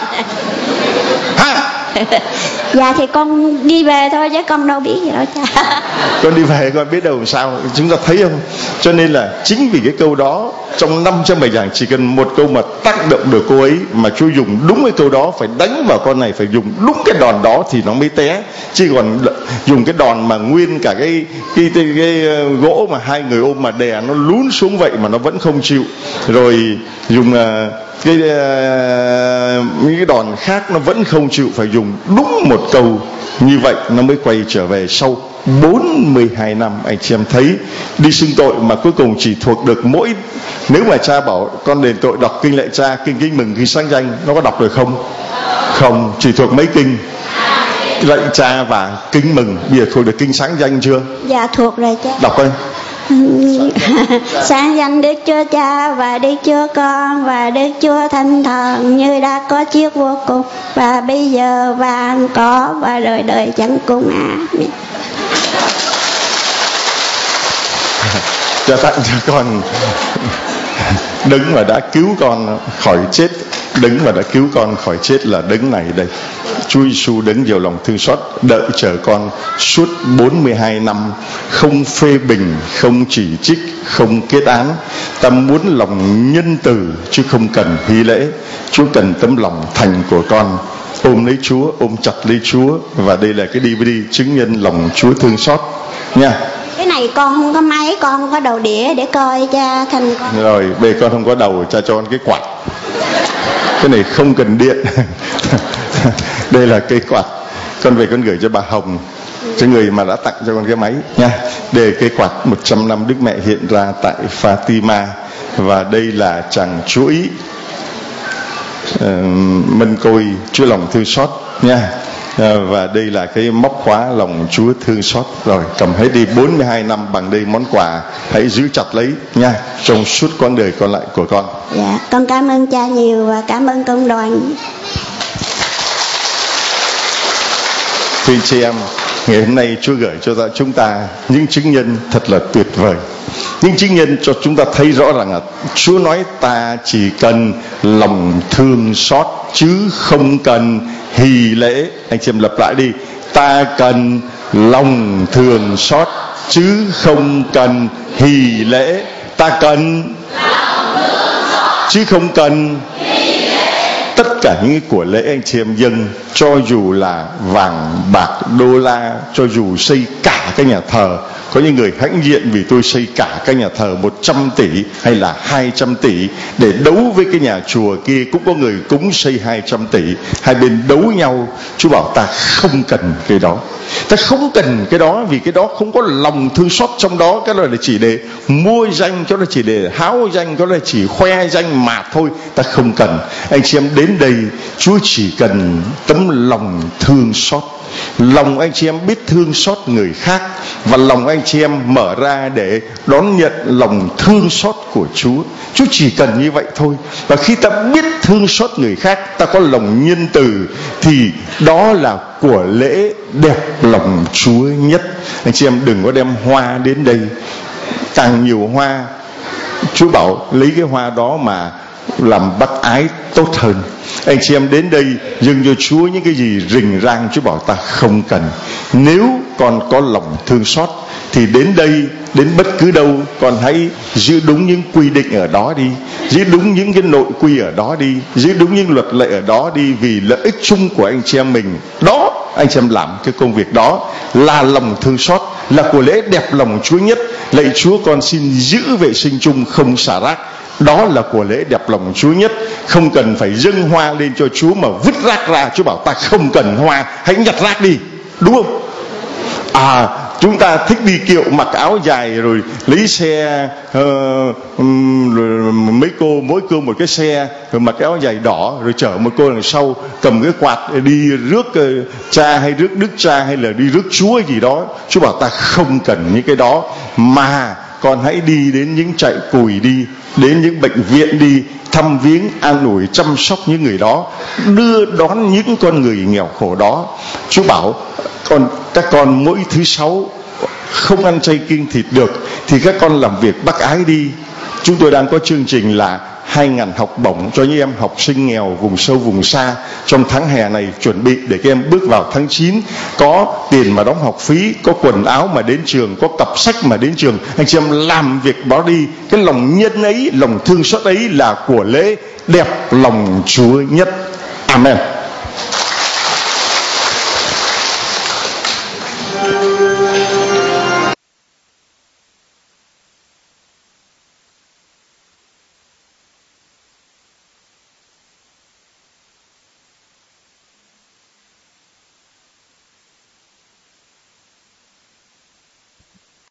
Hả? Dạ thì con đi về thôi chứ con đâu biết gì đâu cha. Con đi về con biết đâu làm sao. Chúng ta thấy không? Cho nên là chính vì cái câu đó, trong năm trăm bài giảng chỉ cần một câu mà tác động được cô ấy, mà Chúa dùng đúng cái câu đó, phải đánh vào con này, phải dùng đúng cái đòn đó thì nó mới té. Chứ còn dùng cái đòn mà nguyên cả cái cái, cái, cái, cái gỗ mà hai người ôm mà đè nó lún xuống vậy mà nó vẫn không chịu. Rồi dùng uh, cái uh, những cái đòn khác nó vẫn không chịu, phải dùng đúng một một câu như vậy nó mới quay trở về. Sau bốn mươi hai năm anh chị em thấy đi xưng tội mà cuối cùng chỉ thuộc được mỗi, nếu mà cha bảo con đền tội đọc kinh lạy cha, kinh kính mừng, kinh sáng danh, nó có đọc được không? Không, chỉ thuộc mấy kinh? Lạy cha và kính mừng. Bây giờ thuộc được kinh sáng danh chưa? Dạ thuộc rồi cha. Đọc ơi. Sáng danh Đức Chúa Cha và Đức Chúa Con và Đức Chúa Thánh Thần, như đã có chiếc vô cùng và bây giờ và có và đời đời chẳng cùng. Amen. Cha tặng cho con đấng mà đã cứu con khỏi chết, đấng mà đã cứu con khỏi chết là đấng này đây. Chúa Giêsu đấng nhiều lòng thương xót đợi chờ con suốt bốn mươi hai năm, không phê bình, không chỉ trích, không kết án. Ta muốn lòng nhân từ chứ không cần hy lễ. Chúa cần tấm lòng thành của con. Ôm lấy Chúa, ôm chặt lấy Chúa. Và đây là cái đê vê đê chứng nhân lòng Chúa thương xót nha. Cái này con không có máy, con không có đầu đĩa để coi cha thành con. Rồi, bây con không có đầu, cha cho con cái quạt. Cái này không cần điện. Đây là cây quạt. Con về con gửi cho bà Hồng, cái người mà đã tặng cho con cái máy nha. Đây là cây quạt một trăm năm Đức Mẹ hiện ra tại Fatima. Và đây là chàng chuỗi uh, mân côi Chúa lòng thương xót nha. À, và đây là cái móc khóa lòng Chúa thương xót. Rồi cầm hết đi, bốn mươi hai năm bằng đây món quà, hãy giữ chặt lấy nha, trong suốt quãng đời còn lại của con. Dạ, con cảm ơn cha nhiều và cảm ơn công đoàn. Thưa chị em, ngày hôm nay Chúa gửi cho chúng ta những chứng nhân thật là tuyệt vời. Những chứng nhân cho chúng ta thấy rõ rằng là Chúa nói ta chỉ cần lòng thương xót chứ không cần hỷ lễ. Anh chị em lặp lại đi. Ta cần lòng thương xót chứ không cần hỷ lễ. Ta cần lòng thương xót chứ không cần hỷ lễ. Tất cả những của lễ anh chị em dâng, cho dù là vàng bạc đô la, cho dù xây cả cái nhà thờ. Có những người hãnh diện vì tôi xây cả cái nhà thờ một trăm tỷ hay là hai trăm tỷ để đấu với cái nhà chùa kia. Cũng có người cúng xây hai trăm tỷ, hai bên đấu nhau. Chúa bảo ta không cần cái đó. Ta không cần cái đó vì cái đó không có lòng thương xót trong đó. Cái đó là chỉ để mua danh, cái đó là chỉ để háo danh, cái đó là chỉ khoe danh mà thôi. Ta không cần. Anh chị em đến đây, Chúa chỉ cần tấm lòng thương xót. Lòng anh chị em biết thương xót người khác, và lòng anh chị em mở ra để đón nhận lòng thương xót của Chúa. Chúa chỉ cần như vậy thôi. Và khi ta biết thương xót người khác, ta có lòng nhân từ, thì đó là của lễ đẹp lòng Chúa nhất. Anh chị em đừng có đem hoa đến đây. Càng nhiều hoa, Chúa bảo lấy cái hoa đó mà làm bác ái tốt hơn. Anh chị em đến đây dâng cho Chúa những cái gì rình rang, Chúa bảo ta không cần. Nếu con có lòng thương xót thì đến đây, đến bất cứ đâu, con hãy giữ đúng những quy định ở đó đi, giữ đúng những cái nội quy ở đó đi, giữ đúng những luật lệ ở đó đi, vì lợi ích chung của anh chị em mình. Đó, anh chị em làm cái công việc đó là lòng thương xót, là của lễ đẹp lòng Chúa nhất. Lạy Chúa, con xin giữ vệ sinh chung, không xả rác. Đó là của lễ đẹp lòng Chúa nhất. Không cần phải dâng hoa lên cho Chúa mà vứt rác ra. Chúa bảo ta không cần hoa, hãy nhặt rác đi, đúng không? À, chúng ta thích đi kiệu, mặc áo dài rồi lấy xe, uh, um, rồi mấy cô mỗi cô một cái xe, rồi mặc cái áo dài đỏ, rồi chở một cô đằng sau cầm cái quạt đi rước uh, cha hay rước Đức Cha hay là đi rước Chúa gì đó. Chúa bảo ta không cần những cái đó, mà con hãy đi đến những trại cùi đi, đến những bệnh viện đi, thăm viếng, an ủi, chăm sóc những người đó, đưa đón những con người nghèo khổ đó. Chúa bảo con, các con mỗi thứ sáu không ăn chay kiêng thịt được thì các con làm việc bác ái đi. Chúng tôi đang có chương trình là hai ngàn học bổng cho những em học sinh nghèo vùng sâu vùng xa trong tháng hè này, chuẩn bị để các em bước vào tháng chín có tiền mà đóng học phí, có quần áo mà đến trường, có cặp sách mà đến trường. Anh chị em làm việc đó đi. Cái lòng nhân ấy, lòng thương xót ấy là của lễ đẹp lòng Chúa nhất. Amen.